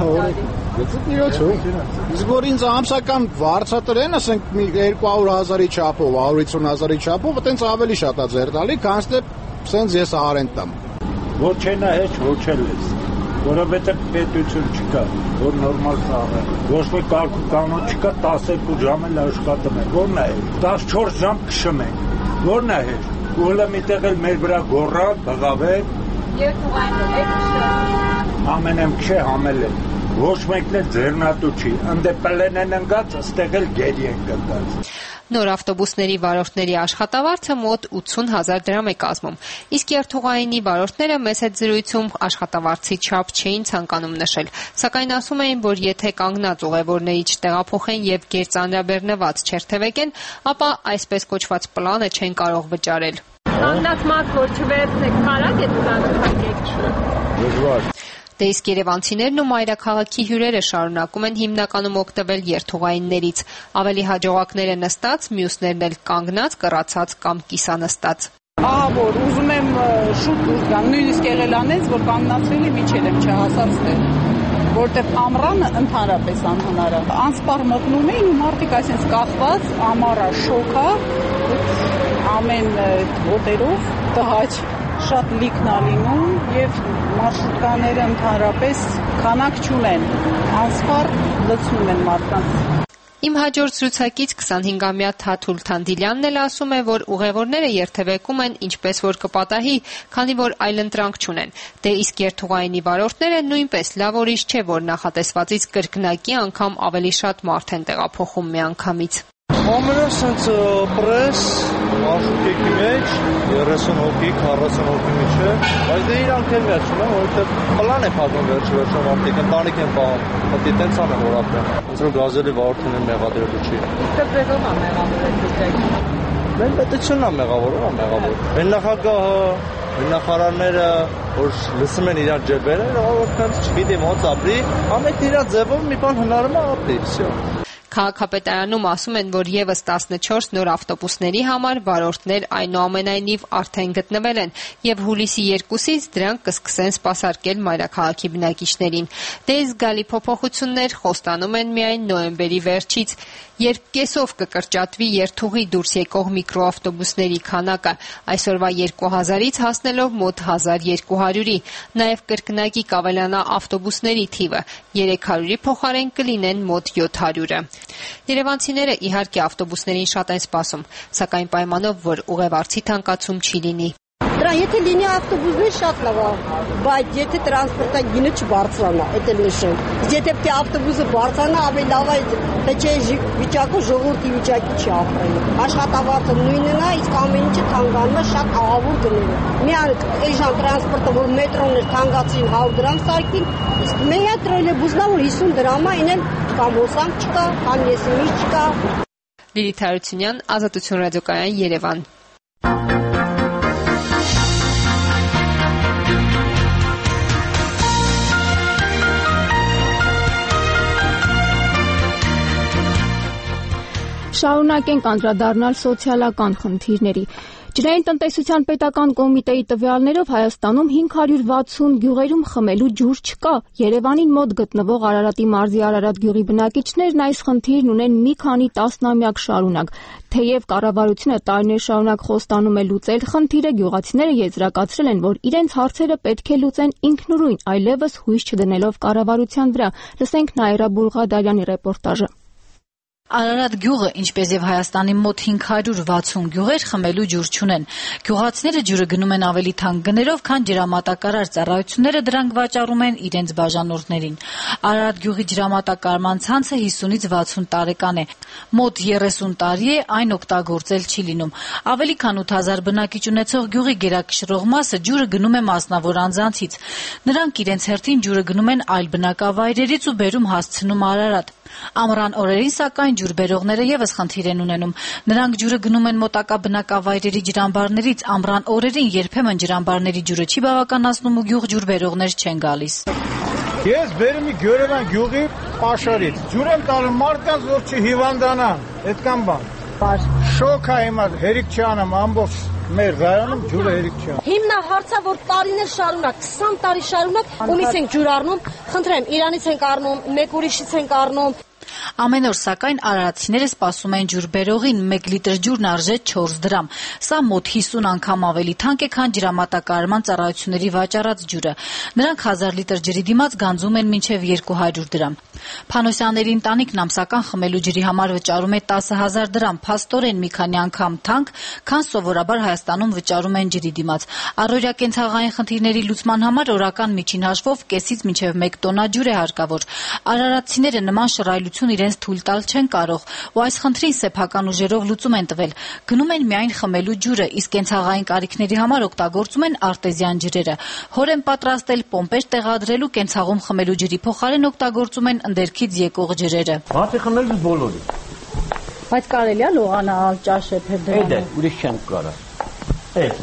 Իսկ որ ինձ ամսական վարձատրեն, ասենք 200,000-ի չափով, 150,000-ի չափով, այտենց ավելի շատ է ձեր տալի, քան թե սենց ես արենդ տամ։ Որ չենա հեչ ոչելես, որովհետև պետություն չկա, որ նորմալ խաղը, ոչ մի կարգ ու կանոն չկա, 12 ժամ էլ աշխատում են, որն է հեչ, 14 ժամ քշում են, որն է հեչ, ուղլը միտեղ էլ մեր վրա գոռալ, բղավել, երթուղային եք քշել, ամեն եմ քշե համել են, ոչ մեկն էլ ձեռնատու չի, ընդե պլեն են ընգած, ստեղ էլ գերի են գտած։ Նոր ավտոբուսների վարորդների աշխատավարձը մոտ 80,000 դրամ է կազմում, իսկ երթուղայինի վարորդները մեծ հետ զրույցում աշխատավարձի չափ չէին ցանկանում նշել, սակայն ասում էին, որ եթե կանգնած ուղևորների չտեղափոխեն եւ գերծանրաբեռնված չերթևեկեն, ապա այսպես կոչված պլանը չեն կարող վճարել։ Կանգնած մարդ որ չվերցնեք, կարա՞ք է դուք Դժվար։ Դե իսկ երևանցիներն ու մայրաքաղաքի հյուրերը շարունակում են հիմնականում օգտվել երթուղայիններից, ավելի հաջողակները նստած, մյուսներն էլ կանգնած, կռացած կամ կիսանստած։ Ահա որ ուզում եմ շուտ դուրս գամ, նույնիսկ եղել անեց, որ կանգնացրել եմ իջել եմ չհասացնել, որտեղ ամռանը ընդհանրապես անհնար է։ Անսպառ մտնում էին ու մարդիկ այսպես կախված, ամառը շոքա, ամեն ոտերով տհաճ շատ լիքն է լինում եւ մարշրուտկաները ընդհանրապես քանակ չունեն, անսպառ լցնում են մարդկանց։ Իմ հաջորդ զրուցակից 25-ամյա Թաթուլ Թանդիլյանն էլ ասում է, որ ուղևորները երթևեկում են ինչպես որ կպատահի, քանի որ այլընտրանք չունեն։ Դե իսկ երթուղայինի վարորդները նույնպես լավ ուրիշ չէ, որ նախատեսվածից կրկնակի անգամ ավելի շատ մարդ են տեղափոխում միանգամից։ Ամենը սենց պրես, մարշրուտի մեջ 30 հոգի, 40 հոգի մեջ է, բայց դե իրանք էլ միացում են, որովհետև պլան է փակում վերջը մարդիկ, ընտանիք են պահում, պետք է տենց անեն որ ապրեն, ոնց որ գազելի վարորդին են մեղադրելու չի։ Իսկ բերում է մեղավորել դուք։ Մեր պետությունն է մեղավոր։ Նախագահը, նախարարները, որ լսում են իրար ջեբերը, որ չգիտեմ ոնց ապրի, ամեն իր ձևով մի բան հնարում է ապրի, всё։ Քաղաքապետարանում ասում են, որ եւս 14 նոր ավտոբուսների համար վարորդներ այնուամենայնիվ արդեն գտնվել են եւ հուլիսի 2-ից դրանք կսկսեն սպասարկել մայրաքաղաքի բնակիչներին։ Դե զգալի փոփոխություններ խոստանում են միայն նոյեմբերի վերջից, երբ կեսով կկրճատվի երթուղի դուրս եկող միկրոավտոբուսների քանակը, այսօրվա 2000-ից հասնելով մոտ 1200-ի, նաեւ կրկնակի կավելանա ավտոբուսների թիվը, 300-ի փոխարեն կլինեն մոտ 700-ը։ Երևանցիները իհարկե ավտոբուսներին շատ են սպասում, սակայն պայմանով, որ ուղևորցի թանկացում չի լինի։ Եթե լինի ավտոբուսներ շատ լավ է, բայց եթե տրանսպորտային գինը չբարձրանա, դա էլ նշեմ։ Եթե պետք է ավտոբուսը բարձրանա, ավելի լավ է, թե չէ վիճակը ժողովրդի վիճակի չի ապրելու։ Աշխատավարձը նույնն է, իսկ ամեն ինչը թանկանում է շատ ահավոր գները։ Միայն այժմ տրանսպորտը, որ մետրոն էր թանկացին 100 դրամ սարքին, իսկ մեյա տրոլեյբուսն որ 50 դրամ է, այն էլ կամ հոսանք չկա, կամ եսիմինչ չկա։ Լիլիթ Հարությունյան, Ազատություն ռադիոկայան, Երևան։ Շարունակենք անդրադառնալ սոցիալական խնդիրների։ Ջրային տնտեսության պետական կոմիտեի տվյալներով Հայաստանում 560 գյուղերում խմելու ջուր չկա։ Երևանին մոտ գտնվող Արարատի մարզի Արարատ գյուղի բնակիչներն այս խնդիրն ունեն մի քանի տասնամյակ շարունակ։ Թեև կառավարությունը տարիներ շարունակ խոստանում է լուծել խնդիրը, գյուղացիները եզրակացրել են, որ իրենց հարցերը պետք է լուծեն ինքնուրույն, այլևս հույս չդնելով կառավարության վրա։ Լսենք Նաիրա Բուլղադարյանի ռեպորտաժը։ Արարատ գյուղը, ինչպես եւ Հայաստանի մոտ 560 գյուղեր խմելու ջուր չունեն։ Գյուղացիները ջուրը գնում են ավելի թանկ գներով, քան ջրամատակարար ծառայությունները դրանք վաճառում են իրենց բաժանորդներին։ Արարատ գյուղի ջրամատակարարման ցանցը 50-ից 60 տարեկան է։ Մոտ 30 տարի է այն օգտագործել չի լինում։ Ավելի քան 8000 բնակիչ ունեցող գյուղի գերակշռող մասը ջուրը գնում է մասնավոր անձանցից։ Նրանք իրենց հերթին ջուրը գնում են այլ բնակավայրերից ու բերում հասցնում Արարատ։ Ամռան օրերին սակայն ջուրբերողները եւս խնդիր են ունենում։ Նրանք ջուրը գնում են մոտակա բնակավայրերի ջրամբարներից, ամռան օրերին երբեմն ջրամբարների ջուրը չի բավականացնում ու գյուղ ջուրբերողներ չեն գալիս։ Ես բերում եմ Գյուրևան գյուղի պաշարից։ Ջուր եմ տալու մարդկանց, որ չհիվանդանան, այդքան բան։ Շոկ է հիմա, հերիք չի անում ամբողջ մեր ռայոնում ջուրը հերիք չի անում։ Հիմնահարցը, որ տարիներ շարունակ, 20 տարի շարունակ ումից ենք ջուր առնում, խնդրեմ, Իրանից ենք առնում, մեկ ուրիշից ենք առնում։ Ամեն օր սակայն արարատցիները սպասում են ջուրբերողին, 1 լիտր ջուրն արժե 4 դրամ։ Սա մոտ 50 անգամ ավելի թանկ է, քան ջրամատակարարման ծառայությունների վաճառած ջուրը։ Նրանք 1000 լիտր ջրի դիմաց գանձում են մինչև 200 դրամ։ Փանոսյանների ընտանիքն ամսական խմելու ջրի համար վճարում է 10000 դրամ, փաստորեն մի քանի անգամ թանկ, քան սովորաբար Հայաստանում վճարում են ջրի դիմաց։ Առօրյա կենցաղային խնդիրների լուծման համար օրական միջին հաշվով կեսից մինչև 1 տոննա ջուր է հարկավոր։ Արարատցիները նման շռայլություն կառավարություն իրենց թույլ տալ չեն կարող, ու այս խնդրին սեփական ուժերով լուծում են տվել։ Գնում են միայն խմելու ջուրը, իսկ կենցաղային կարիքների համար օգտագործում են արտեզյան ջրերը։ Հոր են պատրաստել պոմպեր տեղադրելու կենցաղում խմելու ջրի փոխարեն օգտագործում են ընդերքից եկող ջրերը։ Հացի խմելուց բոլորը։ Բայց կարելի է լողանալ, ճաշել դրանով։ Էդ է, ուրիշ չեմ կարա։ Էդ։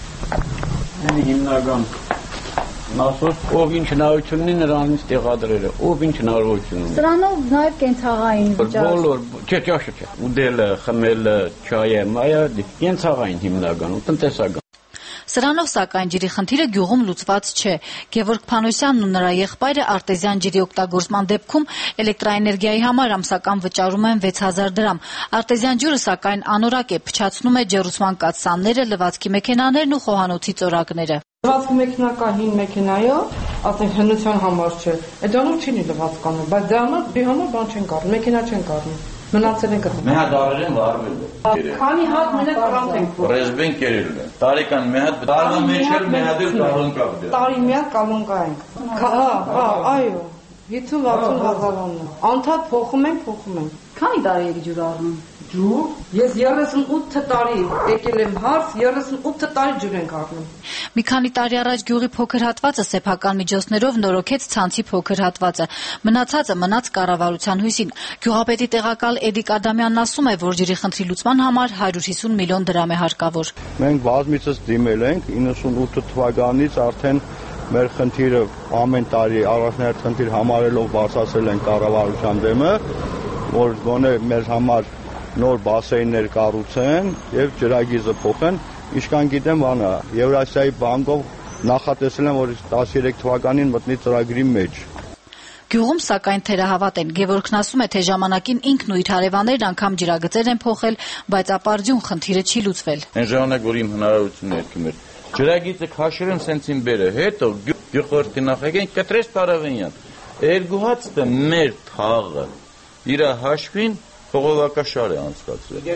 Մենք հիմնական Մասով ով ինչ հնարավորություն ունի նրանից տեղադրել է, ով ինչ հնարավորություն ունի։ Սրանով նաև կենցաղային վիճակ։ Բոլոր, չէ, ուդելը, խմելը, չայը, մայը, կենցաղային հիմնականում, տնտեսական։ Սրանով սակայն ջրի խնդիրը գյուղում լուծված չէ։ Գևորգ Փանոսյանն ու նրա եղբայրը արտեզյան ջրի օգտագործման դեպքում էլեկտրաէներգիայի համար ամսական վճարում են 6000 դրամ։ Արտեզյան ջուրը սակայն անորակ է, փչացնում է ջեռուցման կաթսանները, լվացքի մեքենաներն ու խոհանոցի ծորակները։ Լվացքի մեքենա կա հին մեքենայը, ասենք հնության համար չէ։ Այդանով չի լվացքանը, բայց դրա համար բան չեն կառնում, մեքենա չեն կառնում։ Մնացել են կռվում։ Մի հատ առել վարվել է։ Քանի հատ մենակ կրանք են։ Ռեզբեն կերել է։ Տարեկան մի հատ, տարվա մեջ էլ մի հատ կալոնկա։ Տարի մի հատ կալոնկա ենք։ Այո, 50-60 հազարոնն է։ Անդադ փոխում ենք։ Քանի տարի եք ջուր առնում։ Ջուր։ Ես 38 տարի եկել եմ հարց, 38 տարի ջուր ենք առնում։ Մի քանի տարի առաջ գյուղի փոքր հատվածը սեփական միջոցներով նորոգեց ցանցի փոքր հատվածը։ Մնացածը մնաց կառավարության հույսին։ Գյուղապետի տեղակալ Էդիկ Ադամյանն ասում է, որ ջրի խնդրի լուծման համար 150 միլիոն դրամ է հարկավոր։ Մենք բազմիցս դիմել ենք 98 թվականից արդեն մեր խնդիրը ամեն տարի առաջնահերթ խնդիր համարելով բարձրացրել են կառավարության դեմը, որ գոնե մեր համար նոր բասեյններ կառուցեն եւ ջրագիծը փոխեն։ Ինչքան գիտեմ, բանը Եվրասիայի բանկով նախատեսել են, որ 13 թվականին մտնի ծրագրի մեջ։ Գյուղում սակայն թերահավատ են։ Գևորգն ասում է, թե ժամանակին ինքն ու իր հարևաններն անգամ ջրագծեր են փոխել, բայց ապարդյուն խնդիրը չի լուծվել։ Այն ժամանակ, որ իմ հնարավորությունն էր կմեր։ Ջրագիծը քաշել եմ սենց իմ բերը, հետո գյուղորտի նախագահին կտրես Տարավենյան։ Երկու հատ մեր թաղը իր հաշվին խողովակաշար է անցկացրել։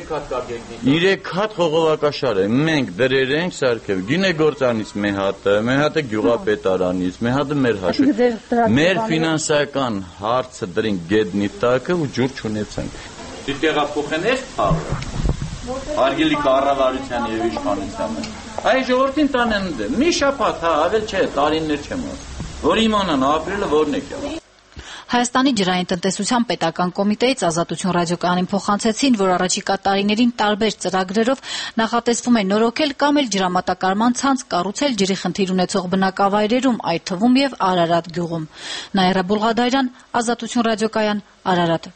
3 հատ խողովակաշար է։ Մենք դրեր ենք սարքել։ Գինեգործանից մի հատը գյուղապետարանից, մի հատը մեր հաշվին։ Մեր ֆինանսական հարցը դրին գետնի տակը ու ջուր չունեցանք։ Դու տեղափոխեն ես թաղը։ Արգելի կառավարության եւ իշխանության։ Այ ժողովրդին տանեն դե։ Մի շաբաթ, ավել չէ, տարիներ չեմ ասում։ Որ իմանան ապրիլը որն է կա։ Հայաստանի ջրային տնտեսության պետական կոմիտեից Ազատություն ռադիոկայանին փոխանցեցին, որ առաջիկա տարիներին տարբեր ծրագրերով նախատեսվում է նորոգել կամ էլ ջրամատակարարման ցանց կառուցել ջրի խնդիր ունեցող բնակավայրերում, այդ թվում եւ Արարատ գյուղում։ Նաիրա Բուլղադարյան, Ազատություն ռադիոկայան, Արարատ։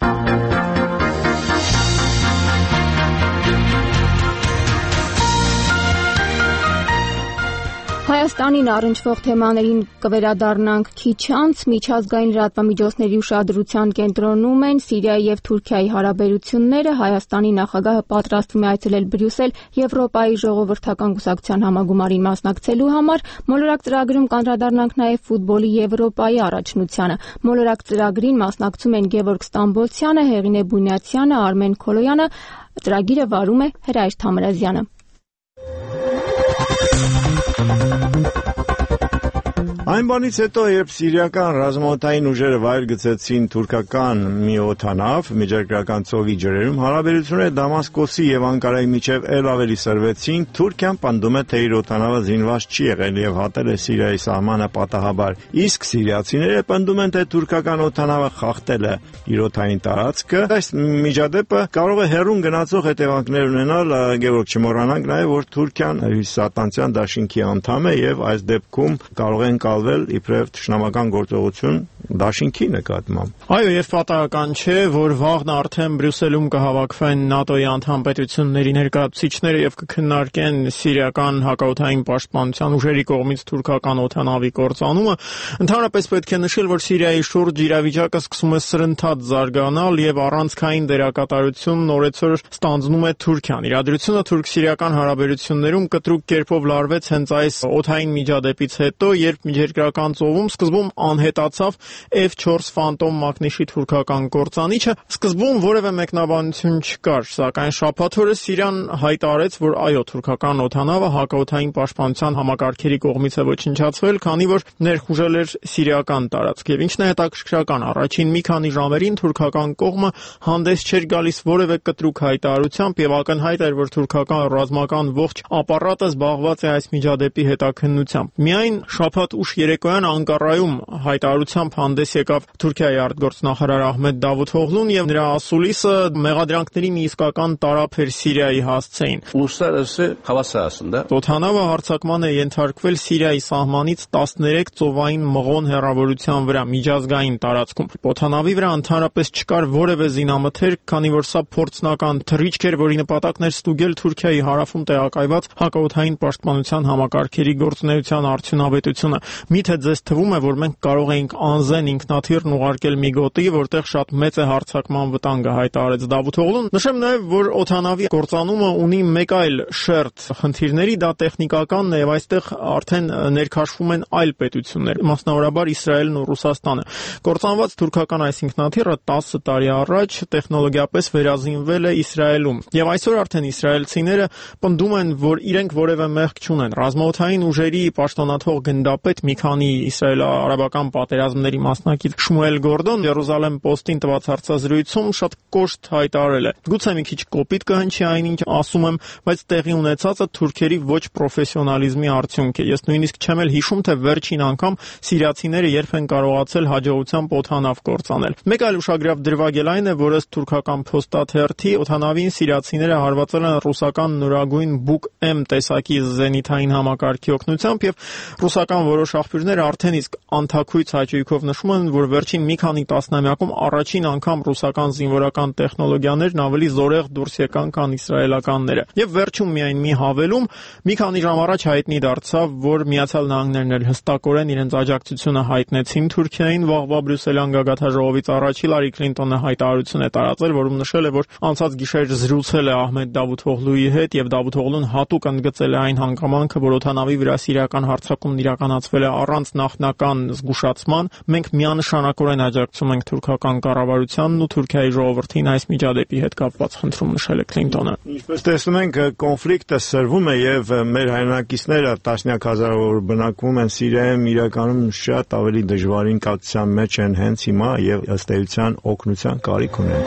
Հայաստանին առնչվող թեմաներին կվերադառնանք քիչ անց։ Միջազգային լրատվամիջոցների ուշադրության կենտրոնում են Սիրիայի եւ Թուրքիայի հարաբերությունները։ Հայաստանի նախագահը պատրաստվում է այցելել Բրյուսել Եվրոպայի ժողովրդական կուսակցության համագումարին մասնակցելու համար։ Մոլորակ ծրագրում կանդրադառնանք նաեւ ֆուտբոլի Եվրոպայի առաջնությանը։ Մոլորակ ծրագրին մասնակցում են Գևորգ Ստամբոլցյանը, Հեղինե Բունյացյանը, Արմեն Քոլոյանը։ Ծրագիրը վարում է Հրայր Թամրազյանը։ Այն բանից հետո, երբ սիրիական ռազմաօդային ուժերը վայր գցեցին թուրքական մի օդանավ միջերկրական ծովի ջրերում, հարաբերությունները Դամասկոսի եւ Անկարայի միջև ել ավելի սրվեցին, Թուրքիան պնդում է, թե իր օդանավը զինված չի եղել եւ հատել է Սիրիայի սահմանը պատահաբար, իսկ սիրիացիները պնդում են, թե թուրքական օդանավը խախտել է իր օդային տարածքը։ Այս միջադեպը կարող է հեռուն գնացող հետևանքներ ունենալ, Գևորգ, չմոռանանք նաեւ, որ Թուրքիան հյուսիսատլանտյան դաշինքի անդամ է եւ այս դեպքում կարող են իբրև թշնամական գործողություն դաշինքի նկատմամբ։ Այո, եւ պատահական չէ, որ վաղն արդեն Բրյուսելում կհավաքվեն ՆԱՏՕ-ի անդամ պետությունների ներկայացուցիչները եւ կքննարկեն սիրիական հակաօդային պաշտպանության ուժերի կողմից թուրքական օդանավի կործանումը։ Ընդհանրապես պետք է նշել, որ Սիրիայի շուրջ իրավիճակը սկսում է սրընթաց զարգանալ եւ առանցքային դերակատարություն նորեցօր ստանձնում է Թուրքիան։ Իրադրությունը թուրք-սիրիական հարաբերություններում կտրուկ կերպով լարվեց հենց այս օդային միջադեպից հետո, երբ միջերկրական ծովում սկզբում անհետացավ F4 Phantom մակնիշի թուրքական կործանիչը։ Սկզբում որևէ մեկնաբանություն չկար, սակայն շաբաթ օրը Սիրիան հայտարարեց, որ այո, թուրքական օդանավը հակաօդային պաշտպանության համակարգերի կողմից է ոչնչացվել, քանի որ ներխուժել էր սիրիական տարածք։ Եվ ինչն է հետաքրքրական, առաջին մի քանի ժամերին թուրքական կողմը հանդես չէր գալիս որևէ կտրուկ հայտարարությամբ եւ ակնհայտ էր, որ թուրքական ռազմական ողջ ապարատը զբաղված է այս միջադեպի հետաքննությամբ։ Միայն շաբաթ ուշ երեկոյան Անկարայում հայտարարությամբ հանդես եկավ Թուրքիայի արտգործնախարար Ահմեդ Դավութօղլուն եւ նրա ասուլիսը մեղադրանքների մի իսկական տարափեր Սիրիայի հասցեին։ Օդանավը հարձակման է ենթարկվել Սիրիայի սահմանից 13 ծովային մղոն հեռավորության վրա միջազգային տարածքում։ Օդանավի վրա ընդհանրապես չկար որևէ զինամթերք, քանի որ սա փորձնական թռիչք էր, որի նպատակն էր ստուգել Թուրքիայի հարավում տեղակայված հակաօդային պաշտպանության համակարգերի գործունեության արդյունավետությունը։ Միթե ձեզ թվում է, որ մենք կարող էինք անզեն ինքնաթիռն ուղարկել մի գոտի, որտեղ շատ մեծ է հարձակման վտանգը, հայտարարեց Դավութօղլուն։ Նշեմ նաև, որ օդանավի կործանումը ունի մեկ այլ շերտ խնդիրների, դա տեխնիկականն է եւ այստեղ արդեն ներքաշվում են այլ պետություններ, մասնավորաբար Իսրայելն ու Ռուսաստանը։ Կործանված թուրքական այս ինքնաթիռը 10 տարի առաջ տեխնոլոգիապես վերազինվել է Իսրայելում եւ այսօր արդեն իսրայելցիները պնդում են, որ իրենք որևէ մեղք չունեն։ Ռազմաօդային ուժերի պաշտոնաթող գնդապետ մի քանի իսրայելо-արաբական պատերազմների մասնակից Շմուել Գորդոն Երուսաղեմ Պոստին տված հարցազրույցում շատ կոշտ հայտարարել է. գուցե մի քիչ կոպիտ կհնչի այնինչ ասում եմ, բայց տեղի ունեցածը թուրքերի ոչ պրոֆեսիոնալիզմի արդյունք է։ Ես նույնիսկ չեմ էլ հիշում, թե վերջին անգամ սիրիացիները երբ են կարողացել հաջողությամբ օդանավ կործանել։ Մեկ այլ ուշագրավ դրվագ այն է, որ ըստ թուրքական փոստաթերթի օդանավին սիրիացիները հարվածել են ռուսական նորագույն Buk M տեսակի զենիթային համակարգի օգնությամբ եւ ռուսական որոշ աղբյուրներ արդեն իսկ անթաքույց հաճույքով նշում են, որ վերջին մի քանի տասնամյակում առաջին անգամ ռուսական զինվորական տեխնոլոգիաներն ավելի զորեղ դուրս եկան, քան իսրայելականները։ Եվ վերջում միայն մի հավելում, մի քանի ժամ առաջ հայտնի դարձավ, որ Միացյալ Նահանգներն էլ հստակորեն իրենց աջակցությունը հայտնեցին Թուրքիային վաղվա բրյուսելյան գագաթնաժողովից առաջ Հիլարի Քլինտոնը հայտարարություն է տարածել, որում նշել է, որ անցած գիշեր զրուցել է Ահմեդ Դավութօղլուի հետ եւ Դավութօղլուն հատուկ ընդգծել է այն հանգամանքը, որ օդանավի վրա սիրիական հարձակումն իրականացվել է առանց նախնական զգուշացման։ Մենք միանշանակորեն աջակցում ենք թուրքական կառավարությանն ու Թուրքիայի ժողովրդին այս միջադեպի հետ կապված խնդրում նշել է Քլինտոնը։ Ինչպես տեսնում ենք, կոնֆլիկտը սրվում է եւ մեր հայրենակիցները տասնյակ հազարավոր բնակվում են Սիրիայում, իրականում շատ ավելի դժվարին կացության մեջ են հենց հիմա եւ ըստ էության օգնության կարիք ունեն։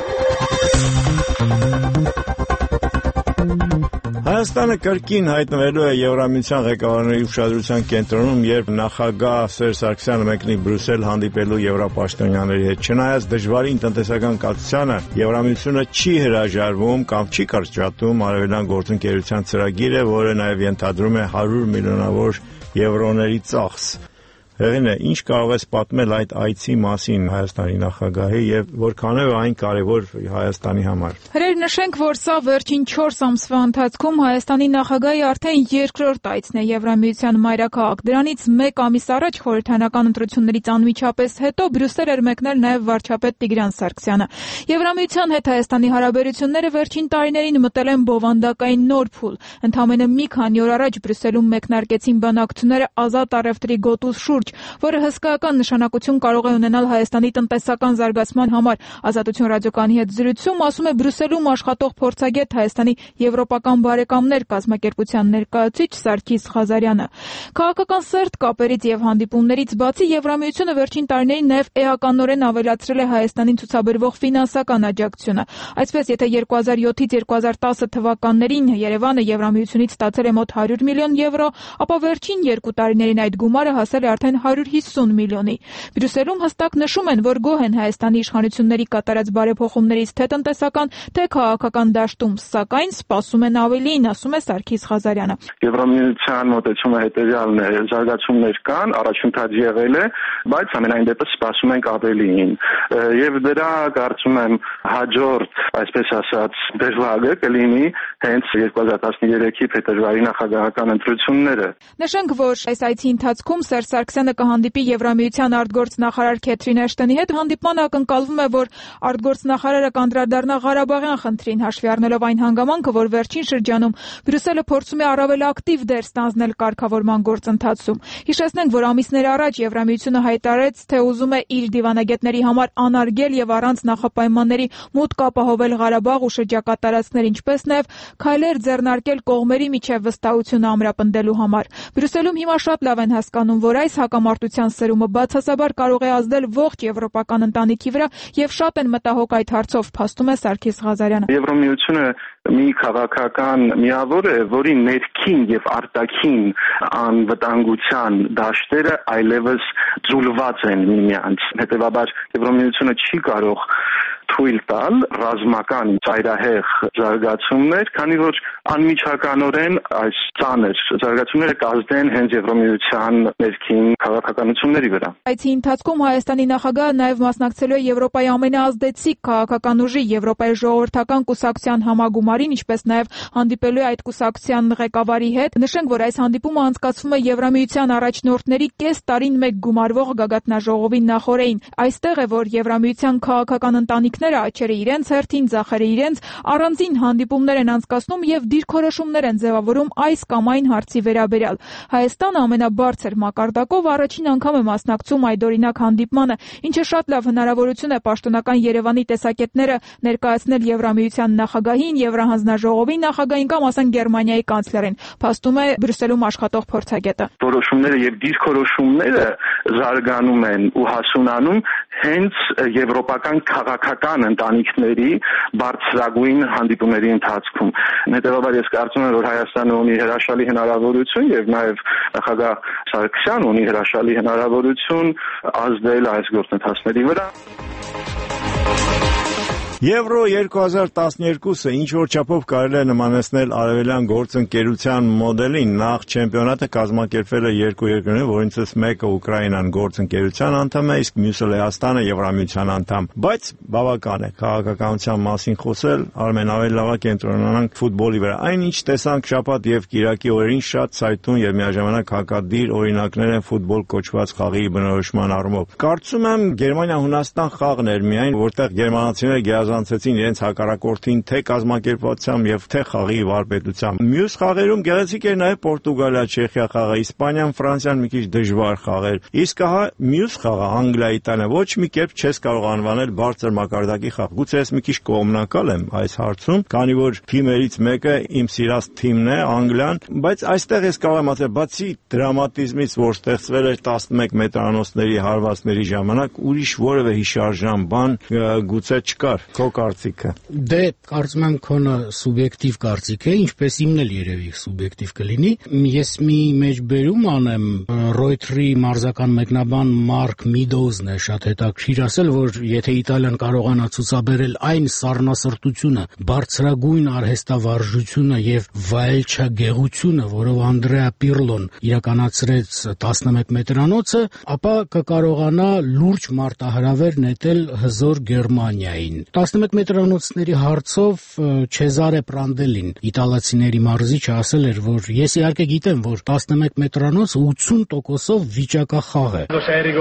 Հայաստանը կրկին հայտնվելու է Եվրամիության ղեկավարների ուշադրության կենտրոնում, երբ նախագահ Սերժ Սարգսյանը մեկնի Բրյուսել հանդիպելու եվրապաշտոնյաների հետ։ Չնայած դժվարին տնտեսական կացությանը, Եվրամիությունը չի հրաժարվում կամ չի կարճատում արևելյան գործընկերության ծրագիրը, որը նաև ենթադրում է 100 միլիոնավոր եվրոների ծախս։ Հեղինե, ինչ կարող ես պատմել այդ այցի մասին Հայաստանի նախագահի եւ որքանով այն կարեւոր Հայաստանի համար։ Հրեր նշենք, որ սա վերջին 4 ամսվա ընթացքում Հայաստանի նախագահի արդեն երկրորդ այցն է Եվրամիության մայրաքաղաք։ Դրանից 1 ամիս առաջ խորհրդարանական ընտրություններից անմիջապես հետո Բրյուսել էր մեկնել նաեւ վարչապետ Տիգրան Սարգսյանը։ Եվրամիության հետ Հայաստանի հարաբերությունները վերջին տարիներին մտել են բովանդակային նոր փուլ։ Ընդամենը մի քանի օր առաջ Բրյուսելում մեկնարկեցին բանակցությունները ազատ առևտրի գոտու շուրջ, որը հսկայական նշանակություն կարող է ունենալ Հայաստանի տնտեսական զարգացման համար։ Ազատություն ռադիոկայանի հետ զրույցում ասում է Բրյուսելում աշխատող փորձագետ Հայաստանի եվրոպական բարեկամներ կազմակերպության ներկայացուցիչ Սարգիս Ղազարյանը։ Քաղաքական սերտ կապերից եւ հանդիպումներից բացի Եվրամիությունը վերջին տարիներին նաեւ էականորեն ավելացրել է Հայաստանին ցուցաբերվող ֆինանսական աջակցությունը։ Այսպես, եթե 2007-ից 2010 թվականներին Երևանը Եվրամիությունից ստացել է մոտ 100 միլիոն եվրո, ապա վերջին 2 տարիներին այդ գումարը հասել է արդեն 150 միլիոնի։ Բրյուսելում հստակ նշում են, որ գոհ են Հայաստանի իշխանությունների կատարած բարեփոխումներից թե տնտեսական, թե քաղաքական դաշտում, սակայն սպասում են ավելին, ասում է Սարգիս Ղազարյանը։ Եվրամիության մոտեցումը հետևյալն է, զարգացումներ կան, առաջընթաց եղել է, բայց ամենայն դեպս սպասում ենք ավելին։ Եվ դրա կարծում եմ հաջորդ, այսպես ասած, դժվարը կլինի հենց 2013-ի փետրվարի նախագահական ընտրությունները։ Նշենք, որ այս այցի ընթացքում Սերժ Սարգսյանը Սարգսյանը կհանդիպի Եվրամիության արտգործնախարար Քեթրին Էշտոնի հետ։ Հանդիպման ակնկալվում է, որ արտգործնախարարը կանդրադառնա Ղարաբաղյան խնդրին, հաշվի առնելով այն հանգամանքը, որ վերջին շրջանում Բրյուսելը փորձում է առավել ակտիվ դեր ստանձնել կարգավորման գործընթացում։ Հիշեցնենք, որ ամիսներ առաջ Եվրամիությունը հայտարարեց, թե ուզում է իր դիվանագետների համար անարգել եւ առանց նախապայմանների մուտք ապահովել Ղարաբաղ ու շրջակա տարածքներ, ինչպես նաեւ քայլեր ձեռնարկել կողմերի միջև վստահությունը ամրապնդելու համար։ Բրյուսելում հիմա շատ լավ են հասկանում, որ այս հակամարտության սրումը բացասաբար կարող է ազդել ողջ եվրոպական ընտանիքի վրա եւ շատ են մտահոգ այդ հարցով, փաստում է Սարգիս Ղազարյանը։ Եվրամիությունը մի քաղաքական միավոր է, որի ներքին եւ արտաքին անվտանգության դաշտերը այլևս ձուլված են միմյանց։ Հետևաբար Եվրամիությունը չի կարող թույլ տալ ռազմական ծայրահեղ զարգացումներ, քանի որ անմիջականորեն այս ծանր զարգացումները կազդեն հենց Եվրամիության ներքին քաղաքականությունների վրա։ Այցի ընթացքում Հայաստանի նախագահը նաև մասնակցելու է Եվրոպայի ամենաազդեցիկ քաղաքական ուժի Եվրոպայի ժողովրդական կուսակցության համագումարին, ինչպես նաև հանդիպելու է այդ կուսակցության ղեկավարի հետ։ Նշենք, որ այս հանդիպումը անցկացվում է Եվրամիության առաջնորդների կես տարին մեկ գումարվող գագաթնաժողովի նախօրեին։ Այստեղ է, որ Եվրամիության քաղաքական ընտանիքները աչերը իրենց հերթին, ձախերը իրենց առանձին հանդիպումներ են անցկացնում եւ դիրքորոշումներ են ձևավորում այս կամ այն հարցի վերաբերյալ։ Հայաստանը ամենաբարձր մակարդակով առաջին անգամ է մասնակցում այդօրինակ հանդիպմանը, ինչը շատ լավ հնարավորություն է պաշտոնական Երևանի տեսակետները ներկայացնել Եվրամիության նախագահին, Եվրահանձնաժողովի նախագահին կամ ասենք Գերմանիայի կանցլերին, փաստում է Բրյուսելում աշխատող փորձագետը։ Որոշումները եւ դիրքորոշումները զարգանում են ու հասունանում հենց եվրոպական քաղաքական ընտանիքների բարձրագույն հանդիպումների ընթացքում։ Հետևաբար ես կարծում եմ, որ Հայաստանը ունի հրաշալի հնարավորություն եւ նաեւ նախագահ Սարգսյանը ունի հրաշալի հնարավորություն ազդել այս գործընթացների վրա։ Եվրո 2012-ը ինչ որ չափով կարելի է նմանեցնել արևելյան գործընկերության մոդելին։ Նախ չեմպիոնատը կազմակերպվել է երկու երկրներում, որոնցից մեկը Ուկրաինան գործընկերության անդամ է, իսկ մյուսը Լեհաստանը Եվրամիության անդամ։ Բայց բավական է քաղաքականության մասին խոսել, Արմեն, ավելի լավ է կենտրոնանանք ֆուտբոլի վրա։ Այնինչ տեսանք շաբաթ եւ կիրակի օրերին շատ ցայտուն եւ միաժամանակ հակադիր օրինակներ են ֆուտբոլ կոչված խաղի բնորոշման առումով։ Կարծում եմ Գերմանիա-Հունաստան խաղն էր միայն, որտեղ գերմանացիները անցեցին իրենց հակառակորդին թե կազմակերպվածությամբ եւ թե խաղի վարպետությամբ։ Մյուս խաղերում գեղեցիկ էր նաեւ Պորտուգալիա-Չեխիա խաղը, Իսպանիան, Ֆրանսիան մի քիչ դժվար խաղեր։ Իսկ ահա մյուս խաղը Անգլիա-Իտալիա ոչ մի կերպ չես կարող անվանել բարձր մակարդակի խաղ։ Գուցե ես մի քիչ կողմնակալ եմ այս հարցում, քանի որ թիմերից մեկը իմ սիրած թիմն է, Անգլիան, բայց այստեղ ես կարող եմ ասել, բացի դրամատիզմից, որ ստեղծվել էր 11 մետրանոցների հարվածների ժամանակ, ուրիշ որևէ հիշարժան բան գուցե չկար։ Քո կարծիքը։ Դե կարծում եմ քոնը սուբյեկտիվ կարծիք է, ինչպես իմն էլ երևի սուբյեկտիվ կլինի։ Ես մի մեջբերում անեմ, Ռոյթերի մարզական մեկնաբան Մարկ Միդոուզն է շատ հետաքրքիր ասել, որ եթե Իտալիան կարողանա ցուցաբերել այն սառնասրտությունը, բարձրագույն արհեստավարժությունը եւ վայելչագեղությունը, որով Անդրեա Պիրլոն իրականացրեց 11 մետրանոցը, ապա կկարողանա լուրջ մարտահրավեր նետել հզոր Գերմանիային։ 11 մետրանոցների հարցով Չեզարե Պրանդելին, իտալացիների մարզիչը, ասել էր, որ ես իհարկե գիտեմ, որ 11 մետրանոց 80%-ով վիճակախաղ է։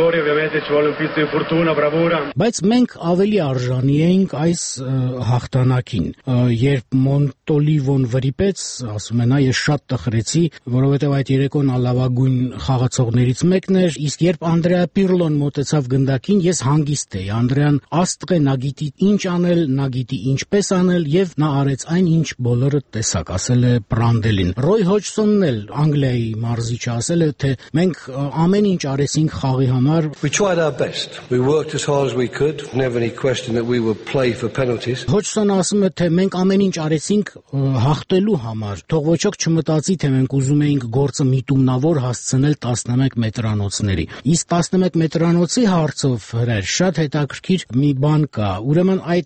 Բայց մենք ավելի արժանի էինք այս հաղթանակին։ Երբ Մոնտոլիվոն վրիպեց, ասում է նա, ես շատ տխրեցի, որովհետև այդ երեկոն լավագույն խաղացողներից մեկն էր, իսկ երբ Անդրեա Պիրլոն մոտեցավ գնդակին, ես հանգիստ էի։ Անդրեան աստղ է, նա գիտի ինչ անել, նա գիտի ինչպես անել եւ նա արեց այն, ինչ բոլորը տեսակ, ասել է Պրանդելին։ Ռոյ Հոջսոնն էլ Անգլիայի մարզիչը ասել է, թե մենք ամեն ինչ արեցինք խաղի համար։ We tried our best. We worked as hard as we could. Never any question that we would play for penalties. Հոջսոնը ասում է, թե մենք ամեն ինչ արեցինք հաղթելու համար։ Թող ոչոք չմտածի, թե մենք ուզում էինք գործը միտումնավոր հասցնել 11 մետրանոցների։ Իսկ 11 մետրանոցի հարցով հրեր շատ հետաքրքիր մի բան կա։ Ուրեմն այդ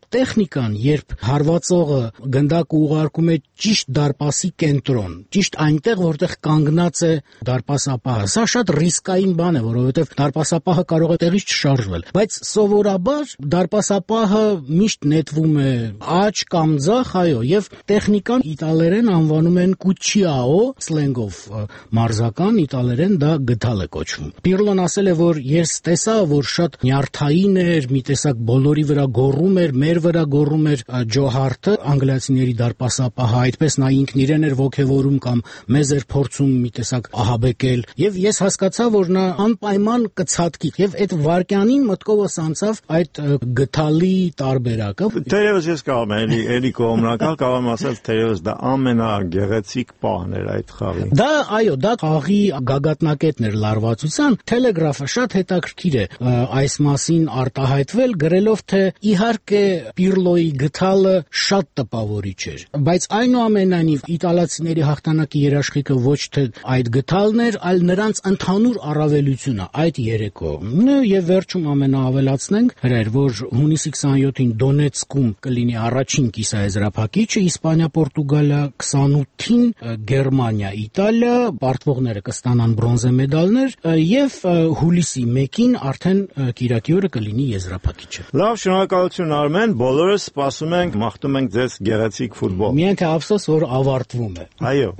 այդ տեխնիկան, երբ հարվածողը գնդակը ուղարկում է ճիշտ դարպասի կենտրոն, ճիշտ այնտեղ, որտեղ կանգնած է դարպասապահը, սա շատ ռիսկային բան է, որովհետև դարպասապահը կարող է տեղից չշարժվել, բայց սովորաբար դարպասապահը միշտ նետվում է աջ կամ ձախ, այո, եւ տեխնիկան իտալերեն անվանում են կուչիաո, սլենգով մարզական, իտալերեն դա գդալ է կոչվում։ Պիրլոն ասել է, որ ես տեսա, որ շատ նյարդային էր, մի տեսակ բոլորի վրա գոռում էր, մեր վրա գոռում էր Ջո Հարթը, անգլիացիների դարպասապահը, այդպես նա ինքն իրեն էր ոգևորում կամ մեզ էր փորձում մի տեսակ ահաբեկել, եւ ես հասկացա, որ նա անպայման կցածկի, եւ այդ վարքյանին մտքովս անցավ այդ գդալի տարբերակը։ Թերևս ես կարող եմ էլի կողմնակալ, կարող եմ ասել, թերևս դա ամենագեղեցիկ պահն էր այդ խաղի։ Դա, այո, դա խաղի գագաթնակետն էր լարվածության։ Տելեգրաֆը շատ հետաքրքիր է այս մասին արտահայտվել, գրելով, թե իհարկե Պիրլոյի գդալը շատ տպավորիչ էր, բայց այնուամենայնիվ իտալացիների հաղթանակի երաշխիքը ոչ թե այդ գդալն էր, այլ նրանց ընդհանուր առավելությունը այդ երեկո։ Եվ վերջում ամենաավելացնենք հրեր, որ հունիսի 27-ին Դոնեցկում կլինի առաջին կիսաեզրափակիչը, Իսպանիա, Պորտուգալիա, 28-ին Գերմանիա, Իտալիա, պարտվողները կստանան բրոնզե մեդալներ եւ հուլիսի 1-ին արդեն կիրակի օրը կլինի եզրափակիչը։ Լավ, շնորհակալություն Արմեն, բոլորս սպասում ենք, մաղթում ենք ձեզ գեղեցիկ ֆուտբոլ։ Միայն թե ափսոս, որ ավարտվում է։ Այո։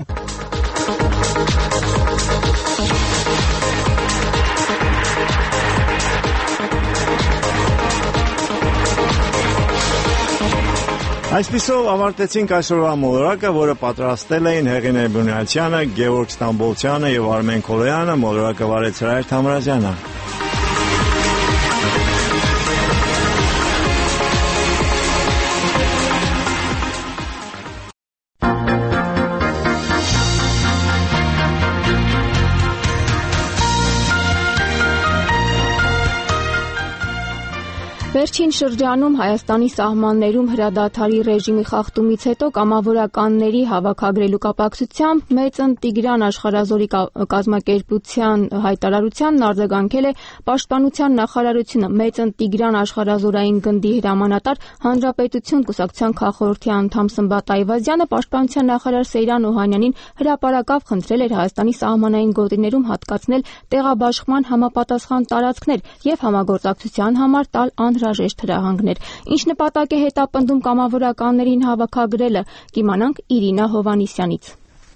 Այսպիսով ավարտեցինք այսօրվա մոլորակը, որը պատրաստել էին Հեղինե Բունյացյանը, Գևորգ Ստամբոլցյանը եւ Արմեն Քոլոյանը, մոլորակը վարեց Հրայր Թամրազյանը։ Վերջին շրջանում Հայաստանի սահմաններում հրադադարի ռեժիմի խախտումից հետո կամավորականների հավաքագրելու կապակցությամբ Մեծն Տիգրան աշխարհազորի կազմակերպության հայտարարությանն արձագանքել է Պաշտպանության նախարարությունը։ Մեծն Տիգրան աշխարհազորային գնդի հրամանատար Հանրապետություն կուսակցության քաղխորհրդի անդամ Սմբատ Այվազյանը Պաշտպանության նախարար Սեյրան Օհանյանին հրապարակավ խնդրել էր Հայաստանի սահմանային գոտիներում հատկացնել տեղաբաշխման համապատասխան տարածքներ եւ համագործակցության համար տալ անհրաժեշտ հրահանգներ։ Ինչ նպատակ է հետապնդում կամավորականներին հավաքագրելը, կիմանանք Իրինա Հովանիսյանից։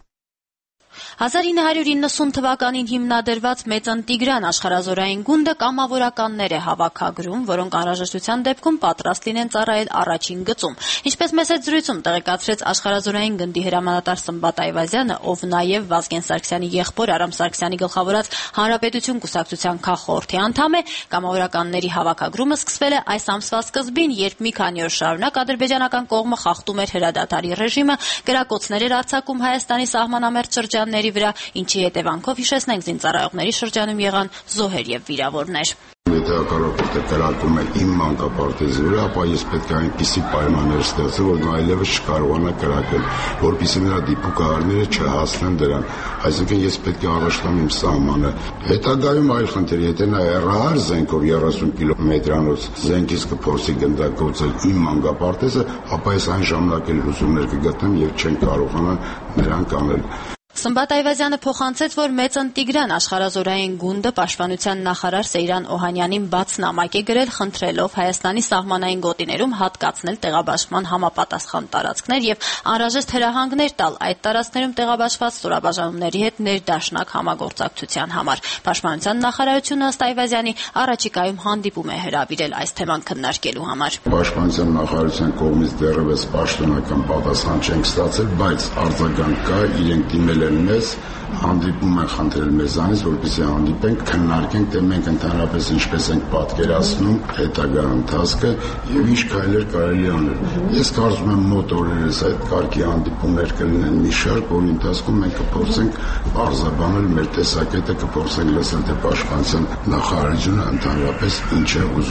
1990 թվականին հիմնադրված Մեծն Տիգրան աշխարհազորային գունդը կամավորականներ է հավաքագրում, որոնք անհրաժեշտության դեպքում պատրաստ լինեն ծառայել առաջին գծում։ Ինչպես մեծ այդ զրույցում տեղեկացրեց աշխարհազորային գնդի հրամանատար Սմբատ Այվազյանը, ով նաև Վազգեն Սարգսյանի եղբոր Արամ Սարգսյանի գլխավորած Հանրապետություն կուսակցության քաղխորհրդի անդամ է, կամավորականների հավաքագրումը սկսվել է այս ամսվա սկզբին, երբ մի քանի օր շարունակ ադրբեջանական կողմը խախտում էր հրադադարի ռեժիմը, կրակոցներ էր արձակում Հայաստանի սահմանամերձ շրջանների վրա, ինչի հետևանքով հիշեցնենք զինծառայողների շրջանում եղան զոհեր եւ վիրավորներ։ Եթե հակառակորդը կրակում է իմ մանկապարտեզի վրա, ապա ես պետք է այնպիսի պայմաններ ստեղծեմ, որ նա այլևս չկարողանա կրակել, որպեսզի նրա դիպուկահարները չհասնեն դրան։ Այսինքն ես պետք է առաջ տամ իմ սահմանը։ Հետագայում այլ խնդիր, եթե նա հեռահար զենքով 30 կիլոմետրանոց զենքից կփորձի գնդակոծել իմ մանկապարտեզը, ապա ես այն ժամանակ էլ հուսումներ կգտնեմ եւ չեն կարողանա նրան կանել։ Սմբատ Այվազյանը փոխանցեց, որ Մեծն Տիգրան աշխարհազորային գունդը Պաշտպանության նախարար Սեյրան Օհանյանին բաց նամակ է գրել, խնդրելով Հայաստանի սահմանային գոտիներում հատկացնել տեղաբաշխման համապատասխան տարածքներ եւ անհրաժեշտ հրահանգներ տալ այդ տարածքներում տեղաբաշխված ստորաբաժանումների հետ ներդաշնակ համագործակցության համար։ Պաշտպանության նախարարությունը ըստ Այվազյանի առաջիկայում հանդիպում է հրավիրել այս թեման քննարկելու համար։ Պաշտպանության նախարարության կողմից դեռևս պաշտոնական պատասխան չենք ստացել, բայց արձագանք կա, իրենք դիմել մեզ հանդիպում են խնդրել մեզանից, որպեսզի հանդիպենք, քննարկենք, թե մենք ընդհանրապես ինչպես ենք պատկերացնում հետագա ընթացքը եւ ինչ քայլեր կարելի անել։ Ես կարծում եմ մոտ օրերս այդ կարգի հանդիպումներ կլինեն մի շարք, որի ընթացքում մենք կփորձենք բարձրաբանել մեր տեսակետը, կփորձենք լսել թե Պաշտպանության նախարարությունը ընդհանրապես ինչ է ուզում։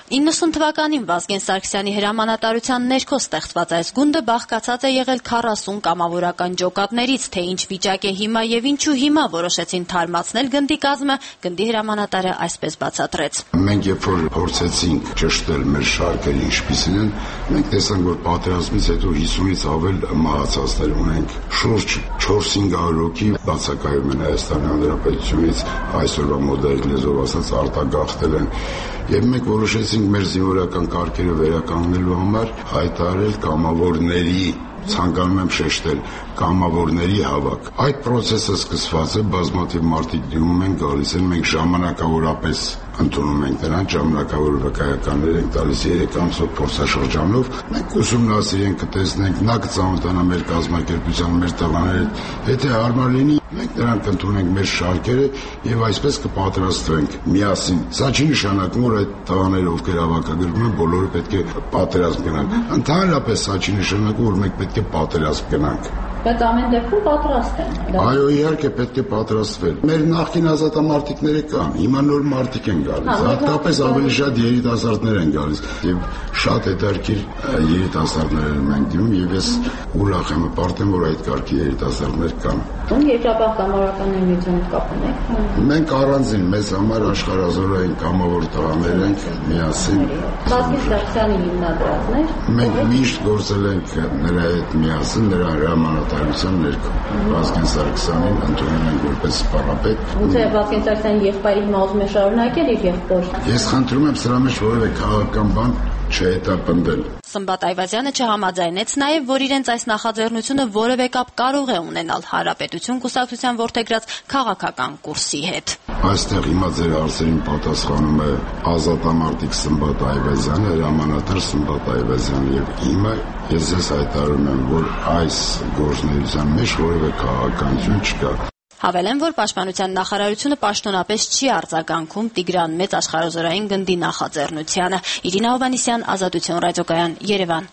90 թվականին Վազգեն Սարգսյանի հրամանատարության ներքո ստեղծված այս գունդը բաղկացած է եղել 40 կամավորական ջոկատներից, թե ինչ վիճակ է հիմա եւ ինչու հիմա որոշեցին թարմացնել գնդի կազմը, գնդի հրամանատարը այսպես բացատրեց. Մենք երբ որ փորձեցինք ճշտել մեր շարքերը ինչպիսին են, մենք տեսանք, որ պատերազմից հետո 50-ից ավել մահացածներ ունենք։ Շուրջ 400-500 հոգի բացակայում են Հայաստանի Հանրապետությունից, այսօրվա մոդեռն լեզվով ասած արտագաղթել են։ Եվ մենք որոշեցինք մեր զինվորական կարգերը վերականգնելու համար հայտարարել կամավորների, ցանկանում եմ շեշտել, կամավորների հավաք։ Այդ process-ը սկսված է, բազմաթիվ մարդիկ դիմում են, գալիս են, մենք ժամանակավորապես ընդունում ենք նրանց, ժամանակավոր վկայականներ ենք տալիս 3 ամսով փորձաշրջանով, մենք ուսումնասիրենք, կտեսնենք, նա կծանոթանա մեր կազմակերպության, մեր տղաների հետ, եթե հարմար լինի, մենք նրանք ընդունենք մեր շարքերը եւ այսպես կպատրաստվենք միասին։ Սա չի նշանակում, որ այդ տղաները, ովքեր հավաքագրվում են, բոլորը պետք է պատերազմ գնան։ Ընդհանրապես սա չի նշանակում, որ մենք պետք է պատերազմ գնանք։ Բայց ամեն դեպքում պատրաստ են։ Այո, իհարկե պետք է պատրաստվել։ Մեր նախկին ազատամարտիկները կան, հիմա նոր մարդիկ են գալիս, հատկապես ավելի շատ երիտասարդներ են գալիս եւ շատ հետաքրքիր երիտասարդներ են դիմում եւ ես ուրախ եմ, պարտեմ, որ այդ կարգի երիտասարդներ կան։ Եվրոպական կամավորականների միությունից կապ ունեք։ Մենք առանձին մեզ համար աշխարհազորային կամավոր տղաներ ենք միասին։ Վազգեն Սարգսյանի հիմնադրածներ։ Մենք միշտ գործել ենք նրա հետ միասին, նրա հրամանատարության ներքո։ Վազգեն Սարգսյանին ընդունել ենք որպես սպառապետ։ Ո՞նց է Վազգեն Սարգսյանի եղբայրի հիմա ուզում է շարունակել իր եղբոր։ Ես խնդրում եմ սրա մեջ որևէ քաղաքական բան չհետապնդել։ Սմբատ Այվազյանը չհամաձայնեց նաև, որ իրենց այս նախաձեռնությունը որևէ կապ կարող է ունենալ Հանրապետություն կուսակցության որդեգրած քաղաքական կուրսի հետ։ Այստեղ հիմա ձեր հարցերին պատասխանում է ազատամարտիկ Սմբատ Այվազյանը, հրամանատար Սմբատ Այվազյանը եւ հիմա ես հայտարարում եմ, որ այս գործունեության մեջ որևէ քաղաքականություն չկա։ Հավելեմ, որ Պաշտպանության նախարարությունը պաշտոնապես չի արձագանքում Տիգրան Մեծ աշխարհազորային գնդի նախաձեռնությանը։ Իրինա Հովհաննիսյան, Ազատություն ռադիոկայան, Երևան։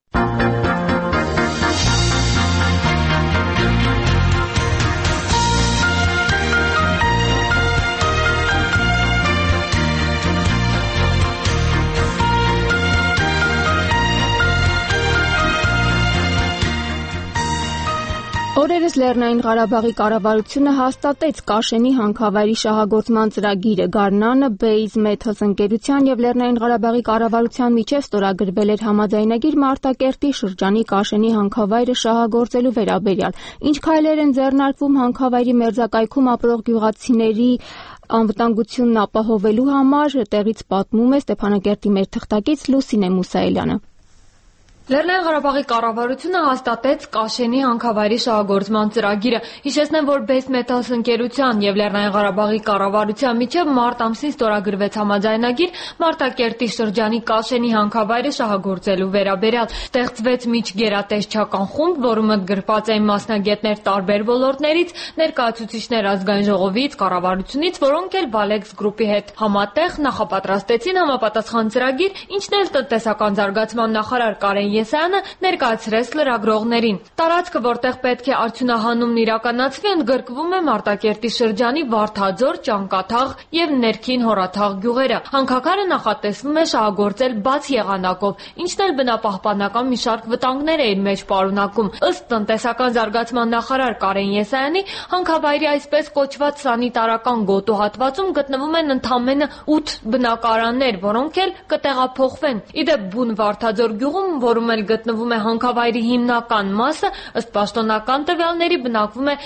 Օրերս Լեռնային Ղարաբաղի կառավարությունը հաստատեց Կաշենի հանքավայրի շահագործման ծրագիրը։ Գարնանը, Base Metals ընկերության եւ Լեռնային Ղարաբաղի կառավարության միջև ստորագրվել էր համաձայնագիր Մարտակերտի շրջանի Կաշենի հանքավայրը շահագործելու վերաբերյալ։ Ինչ քայլեր են ձեռնարկվում հանքավայրի մերձակայքում ապրող գյուղացիների անվտանգությունն ապահովելու համար, տեղից պատմում է Ստեփանակերտի մեր թղթակից Լուսինե Մուսայելյանը։ Լեռնային Ղարաբաղի կառավարությունը հաստատեց Կաշենի հանքավայրի շահագործման ծրագիրը։ Հիշեցնեմ, որ Base Metals ընկերության եւ Լեռնային Ղարաբաղի կառավարության միջև մարտ ամսին ստորագրվեց համաձայնագիր Մարտակերտի շրջանի Կաշենի հանքավայրը շահագործելու վերաբերյալ։ Ստեղծվեց միջգերատեսչական խումբ, որում ընդգրկված էին մասնագետներ տարբեր ոլորտներից, ներկայացուցիչներ ազգային ժողովից, կառավարությունից, որոնք էլ Valex Group-ի հետ համատեղ նախապատրաստեցին համապատասխան ծրագիր, ինչն էլ տնտեսական զարգացման նախարար Կարեն Եսայանը ներկայացրեց լրագրողներին։ Տարածքը, որտեղ պետք է արդյունահանումն իրականացվի, ընդգրկվում է Մարտակերտի շրջանի Վարդաձոր, Ճանկաթաղ եւ Ներքին Հորաթաղ գյուղերը։ Հանքաքարը նախատեսվում է շահագործել բաց եղանակով, ինչն էլ բնապահպանական մի շարք վտանգներ է իր մեջ պարունակում։ Ըստ տնտեսական զարգացման նախարար Կարեն Եսայանի, հանքավայրի այսպես կոչված սանիտարական գոտու հատվածում գտնվում են ընդամենը 8 բնակարաններ, որոնք էլ կտեղափոխվեն։ Իդեպ բուն Վարդաձոր գյուղում, որում էլ գտնվում է հանքավայրի հիմնական մասը, ըստ պաշտոնական տվյալների բնակվում է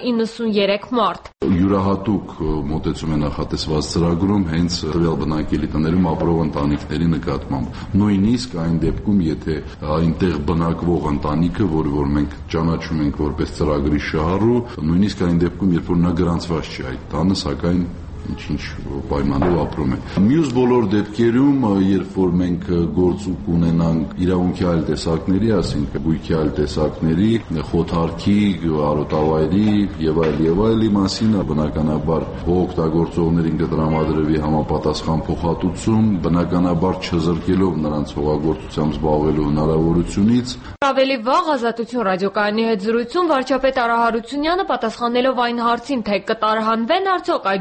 193 մարդ։ Յուրահատուկ մոտեցում է նախատեսված ծրագրում հենց տվյալ բնակելի տներում ապրող ընտանիքների նկատմամբ։ Նույնիսկ այն դեպքում, եթե այնտեղ բնակվող ընտանիքը, որ մենք ճանաչում ենք որպես ծրագրի շահառու, նույնիսկ այն դեպքում, երբ որ նա գրանցված չի այդ տանը, սակայն ինչ պայմանով ապրում է։ Մյուս բոլոր դեպքերում, երբ որ մենք գործ ունենանք իրավունքի այլ տեսակների, ասենք գույքի այլ տեսակների, խոթարքի, արոտավայրի եւ այլի մասին, բնականաբար օգտագործողներին կտրամադրվի համապատասխան փոխհատուցում, բնականաբար չզրկելով նրանց հողագործությամբ զբաղվելու հնարավորությունից։ Ավելի վաղ Ազատություն ռադիոկայանի հետ զրույցում վարչապետ Արա Հարությունյանը պատասխանելով այն հարցին, թե կտարհանվեն արդյոք այդ գյուղի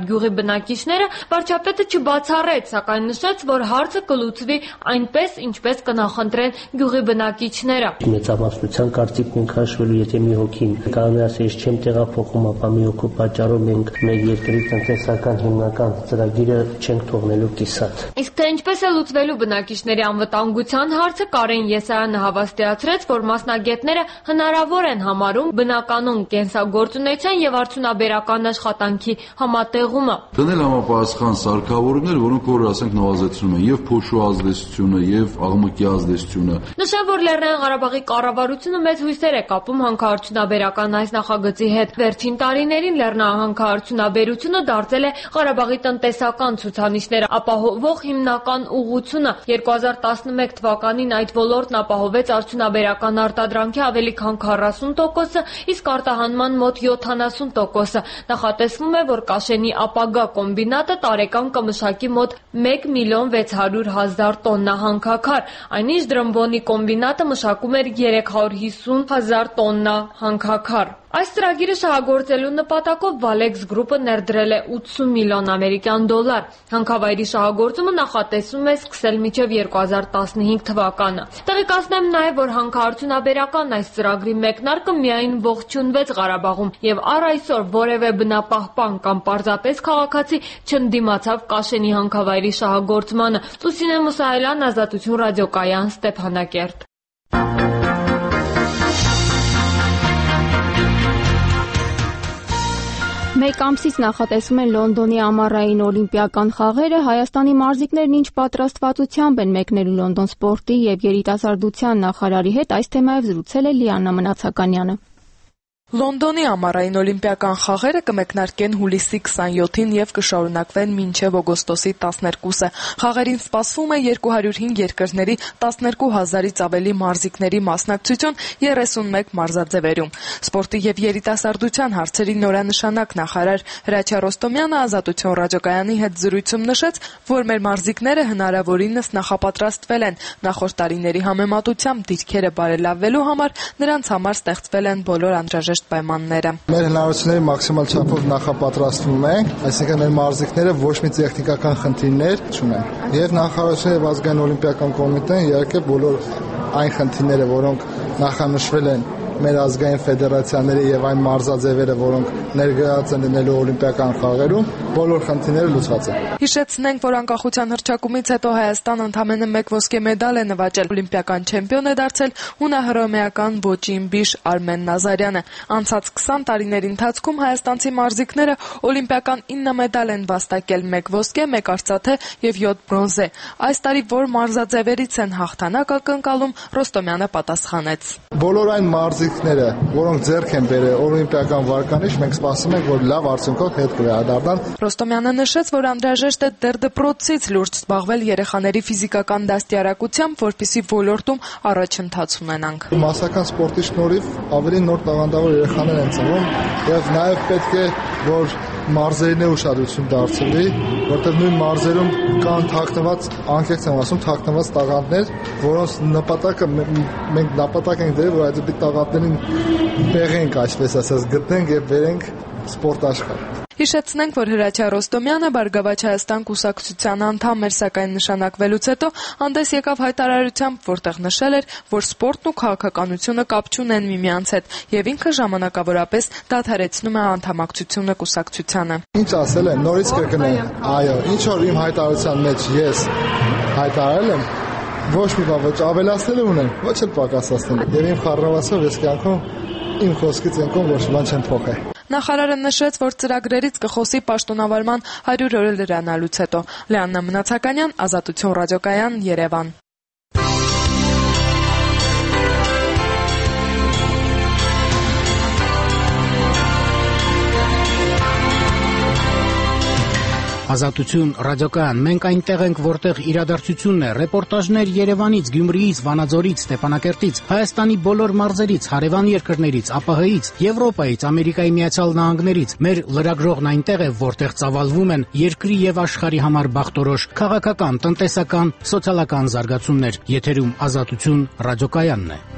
բնակիչները, վարչապետը չբացառեց, սակայն նշեց, որ հարցը կլուծվի այնպես, ինչպես կնախընտրեն գյուղի բնակիչները։ Մեծամասնության կարծիքն ենք հաշվելու, եթե մի հոգին կարող է ասել, ես չեմ տեղափոխում, ապա մի հոգու պատճառով մենք մեր երկրի տնտեսական հիմնական ծրագիրը չենք թողնելու կիսատ։ Իսկ թե ինչպես է լուծվելու բնակիչների անվտանգության հարցը, Կարեն Եսայանը հավաստիացրեց, որ մասնագետները հնարավոր են համարում բնականոն կենսագործունեության եւ արդյունաբերական աշխատանքի համատեղումը։ Դնել համապատասխան սարքավորումներ, որոնք որ ասենք նվազեցնում են եւ փոշու ազդեցությունը եւ աղմկի ազդեցությունը։ Նշեմ, որ Լեռնային Ղարաբաղի կառավարությունը մեծ հույսեր է կապում հանքարդյունաբերական այս նախագծի հետ։ Վերջին տարիներին լեռնահանքարդյունաբերությունը դարձել է Ղարաբաղի տնտեսական ցուցանիշները ապահովող հիմնական ուղղությունը։ 2011 թվականին այդ ոլորտն ապահովեց արդյունաբերական արտադրանքի ավելի քան 40%, իսկ արտահանման մոտ 70%։ Նախատեսվում է, որ Կաշենի ապագա կոմբինատը տարեկան կմշակի մոտ 1,600,000 տոննա հանքաքար, այնինչ Դրամբոնի կոմբինատը մշակում էր 350,000 տոննա հանքաքար։ Այս ծրագիրը շահագործելու նպատակով Valex Group-ը ներդրել է 80 միլիոն ամերիկյան դոլար։ Հանքավայրի շահագործումը նախատեսվում է սկսել մինչև 2015 թվականը։ Տեղեկացնեմ նաև, որ հանքարդյունաբերական այս ծրագրի մեկնարկը միայն ողջունվեց Ղարաբաղում եւ առ այսօր որևէ բնապահպան կամ պարզապես քաղաքացի չընդդիմացավ Կաշենի հանքավայրի շահագործմանը։ Լուսինե Մուսայելյան, Ազատություն ռադիոկայան, Ստեփանակերտ։ Մեկ ամսից նախատեսվում են Լոնդոնի ամառային օլիմպիական խաղերը, Հայաստանի մարզիկներն ինչ պատրաստվածությամբ են մեկնելու Լոնդոն սպորտի եւ երիտասարդության նախարարի հետ, այս թեմայով զրուցել է Լիաննա Մնացականյանը։ Լոնդոնի ամառային օլիմպիական խաղերը կմեկնարկեն հուլիսի 27-ին եւ կշարունակվեն մինչեւ օգոստոսի 12-ը։ Խաղերին սպասվում է 205 երկրների 12,000-ից ավելի մարզիկների մասնակցություն 31 մարզաձևերում։ Սպորտի եւ երիտասարդության հարցերի նորանշանակ նախարար Հրաչյա Ռոստոմյանը Ազատություն ռադիոկայանի հետ զրույցում նշեց, որ մեր մարզիկները հնարավորինս նախապատրաստվել են։ Նախորդ տարիների համեմատությամբ դիրքերը բարելավելու համար նրանց համար ստեղծվել են բոլոր անհրաժեշտ պայմանները։ Մեր հնարավորությունների մաքսիմալ չափով նախապատրաստվում ենք, այսինքն մեր մարզիկները ոչ մի տեխնիկական խնդիրներ չունեն։ Եվ նախարարությունը եւ ազգային օլիմպիական կոմիտեն իհարկե բոլոր այն խնդիրները, որոնք նախանշվել են մեր ազգային ֆեդերացիաների եւ այն մարզաձևերը, որոնք ներկայացած են լինելու օլիմպիական խաղերում, բոլոր խնդիրները լուծված են։ Հիշեցնենք, որ անկախության հռչակումից հետո Հայաստանը ընդամենը 1 ոսկե մեդալ է նվաճել։ Օլիմպիական չեմպիոն է դարձել հունահռոմեական ոճին բիշ Արմեն Նազարյանը։ Անցած 20 տարիների ընթացքում հայաստանցի մարզիկները օլիմպիական 9 մեդալ են վաստակել՝ 1 ոսկե, 1 արծաթե եւ 7 բրոնզե։ Այս տարի որ մարզաձևերից են հաղթանակ ակնկալում, Ռոստոմյանը պատասխանեց։ Բոլոր այն մարզիկները, որոնք ձեռք են բերել օլիմպիական վարկանիշ, մենք սպասում ենք, որ լավ արդյունքով հետ կվերադառնան։ Ռոստոմյանը նշեց, որ անհրաժեշտ է դեռ դպրոցից լուրջ զբաղվել երեխաների ֆիզիկական դաստիարակությամբ, որպեսզի ոլորտում առաջընթաց ունենանք։ Մասսական սպորտի շնորհիվ ավելի նոր տաղանդավոր երեխաներ են ծնվում եւ նաեւ պետք է, որ մարզերին ուշադրություն դարձվի, որտեղ նույն մարզերում կան թաքնված, անկեղծ եմ ասում, թաքնված տաղանդներ, որոնց նպատակը մենք նպատակ ենք դրել, որ այդ տաղանդներին բեղենք, այսպես ասած, գտնենք եւ վերենք սպորտ աշխարհ։ Հիշեցնենք, որ Հրաչյա Ռոստոմյանը Բարգավաճ Հայաստան կուսակցության անդամ էր, սակայն նշանակվելուց հետո հանդես եկավ հայտարարությամբ, որտեղ նշել էր, որ սպորտն ու քաղաքականությունը կապ չունեն միմյանց հետ, եւ ինքը ժամանակավորապես դադարեցնում է անդամակցությունը կուսակցությանը։ Ինչ ասել են, նորից կրկնեմ, այո, ինչ որ իմ հայտարարության մեջ ես հայտարարել եմ, ոչ մի բան ոչ ավելացնել ունեմ, ոչ էլ պակասացնել։ Եվ իմ խառնվածով ես կյանքում իմ խոսքից ենքոն ոչ բան չեմ փոխել։ Նախարարը նշեց, որ ծրագրերից կխոսի պաշտոնավարման 100 օրը լրանալուց հետո։ Լիաննա Մնացականյան, Ազատություն ռադիոկայան, Երևան։ Ազատություն ռադիոկայան, մենք այնտեղ ենք, որտեղ իրադարձությունն է, ռեպորտաժներ Երևանից, Գյումրիից, Վանաձորից, Ստեփանակերտից, Հայաստանի բոլոր մարզերից, հարևան երկրներից, ԱՊՀ-ից, Եվրոպայից, Ամերիկայի Միացյալ Նահանգներից։ Մեր լրագրողն այնտեղ է, որտեղ ծավալվում են երկրի եւ աշխարհի համար բախտորոշ քաղաքական, տնտեսական, սոցիալական զարգացումներ։ Եթերում Ազատություն ռադիոկայանն է։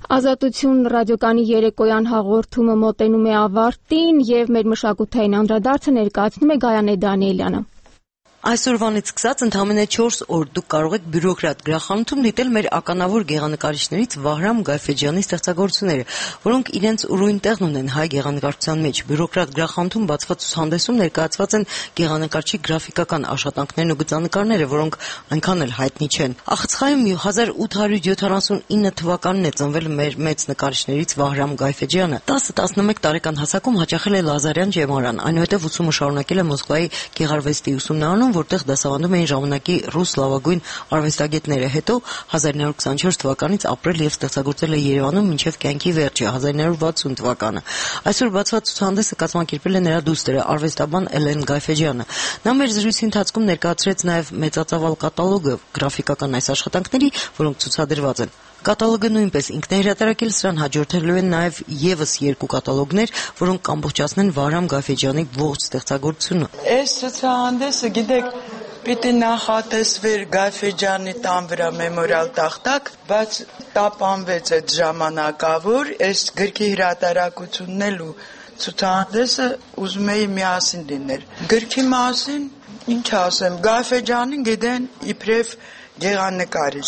Ազատություն ռադիոկանի երեկոյան հաղորդումը մոտենում է ավարտին եւ մեր մշակութային անդրադարձը ներկայացնում է Գայանե Դանիելյանը։ Այսօրվանից սկսած ընդամենը 4 օր դուք կարող եք բյուրոկրատ գրախանութում դիտել մեր ականավոր գեղանկարիչներից Վահրամ Գայֆեջյանի ստեղծագործությունները, որոնք իրենց ուրույն տեղն ունեն հայ գեղանկարչության մեջ։ Բյուրոկրատ գրախանութում բացված ցուցահանդեսում ներկայացված են գեղանկարչի գրաֆիկական աշխատանքներն ու գծանկարները, որոնք այնքան էլ հայտնի չեն։ Ախցխայում 1879 թվականին է ծնվել մեր մեծ նկարիչներից Վահրամ Գայֆեջյանը։ 10-11 տարեկան հասակում հաճախել է Լազարյան ջեմարան, այնուհետև ուսումը շարունակել է Մոսկվայի գեղարվեստի ուսումնարանում, որտեղ դասավանդում էին ժամանակի ռուս լավագույն արվեստագետները։ Հետո 1924 թվականից ապրել եւ ստեղծագործել է Երևանում մինչեւ կյանքի վերջը 1960 թվականը։ Այսօր բացված ցուցահանդեսը կազմակերպել է նրա դուստրը արվեստաբան Էլեն Գայֆեջյանը։ Նա մեր զրույցի ընթացքում ներկայացրեց նաեւ մեծածավալ կատալոգը գրաֆիկական այս աշխատանքների, որոնք ցուցադրված են։ Կատալոգը նույնպես ինքն է հրատարակել, սրան հաջորդելու են նաև եւս 2 կատալոգներ, որոնք կամբողջացնեն Վահրամ Գայֆեջյանի ողջ ստեղծագործությունը։ Այս ցուցահանդեսը, գիտեք, պիտի նախատեսվեր Գայֆեջյանի տան վրա մեմորիալ տախտակ, բայց տապանվեց այդ ժամանակավոր, այս գրքի հրատարակությունն էլ ու ցուցահանդեսը ուզում էի միասին լիներ։ Գրքի մասին ինչ ասեմ, Գայֆեջյանին գիտեն իբրև գեղանկարիչ։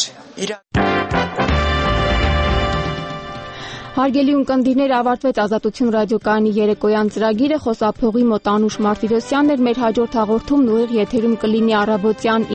Հարգելի ունկնդիրներ, ավարտվեց Ազատություն ռադիոկայանի երեկոյան ծրագիրը, խոսափողի մոտ Անուշ Մարտիրոսյանն էր, մեր հաջորդ հաղորդումն ուղիղ եթերում կլինի առավոտյան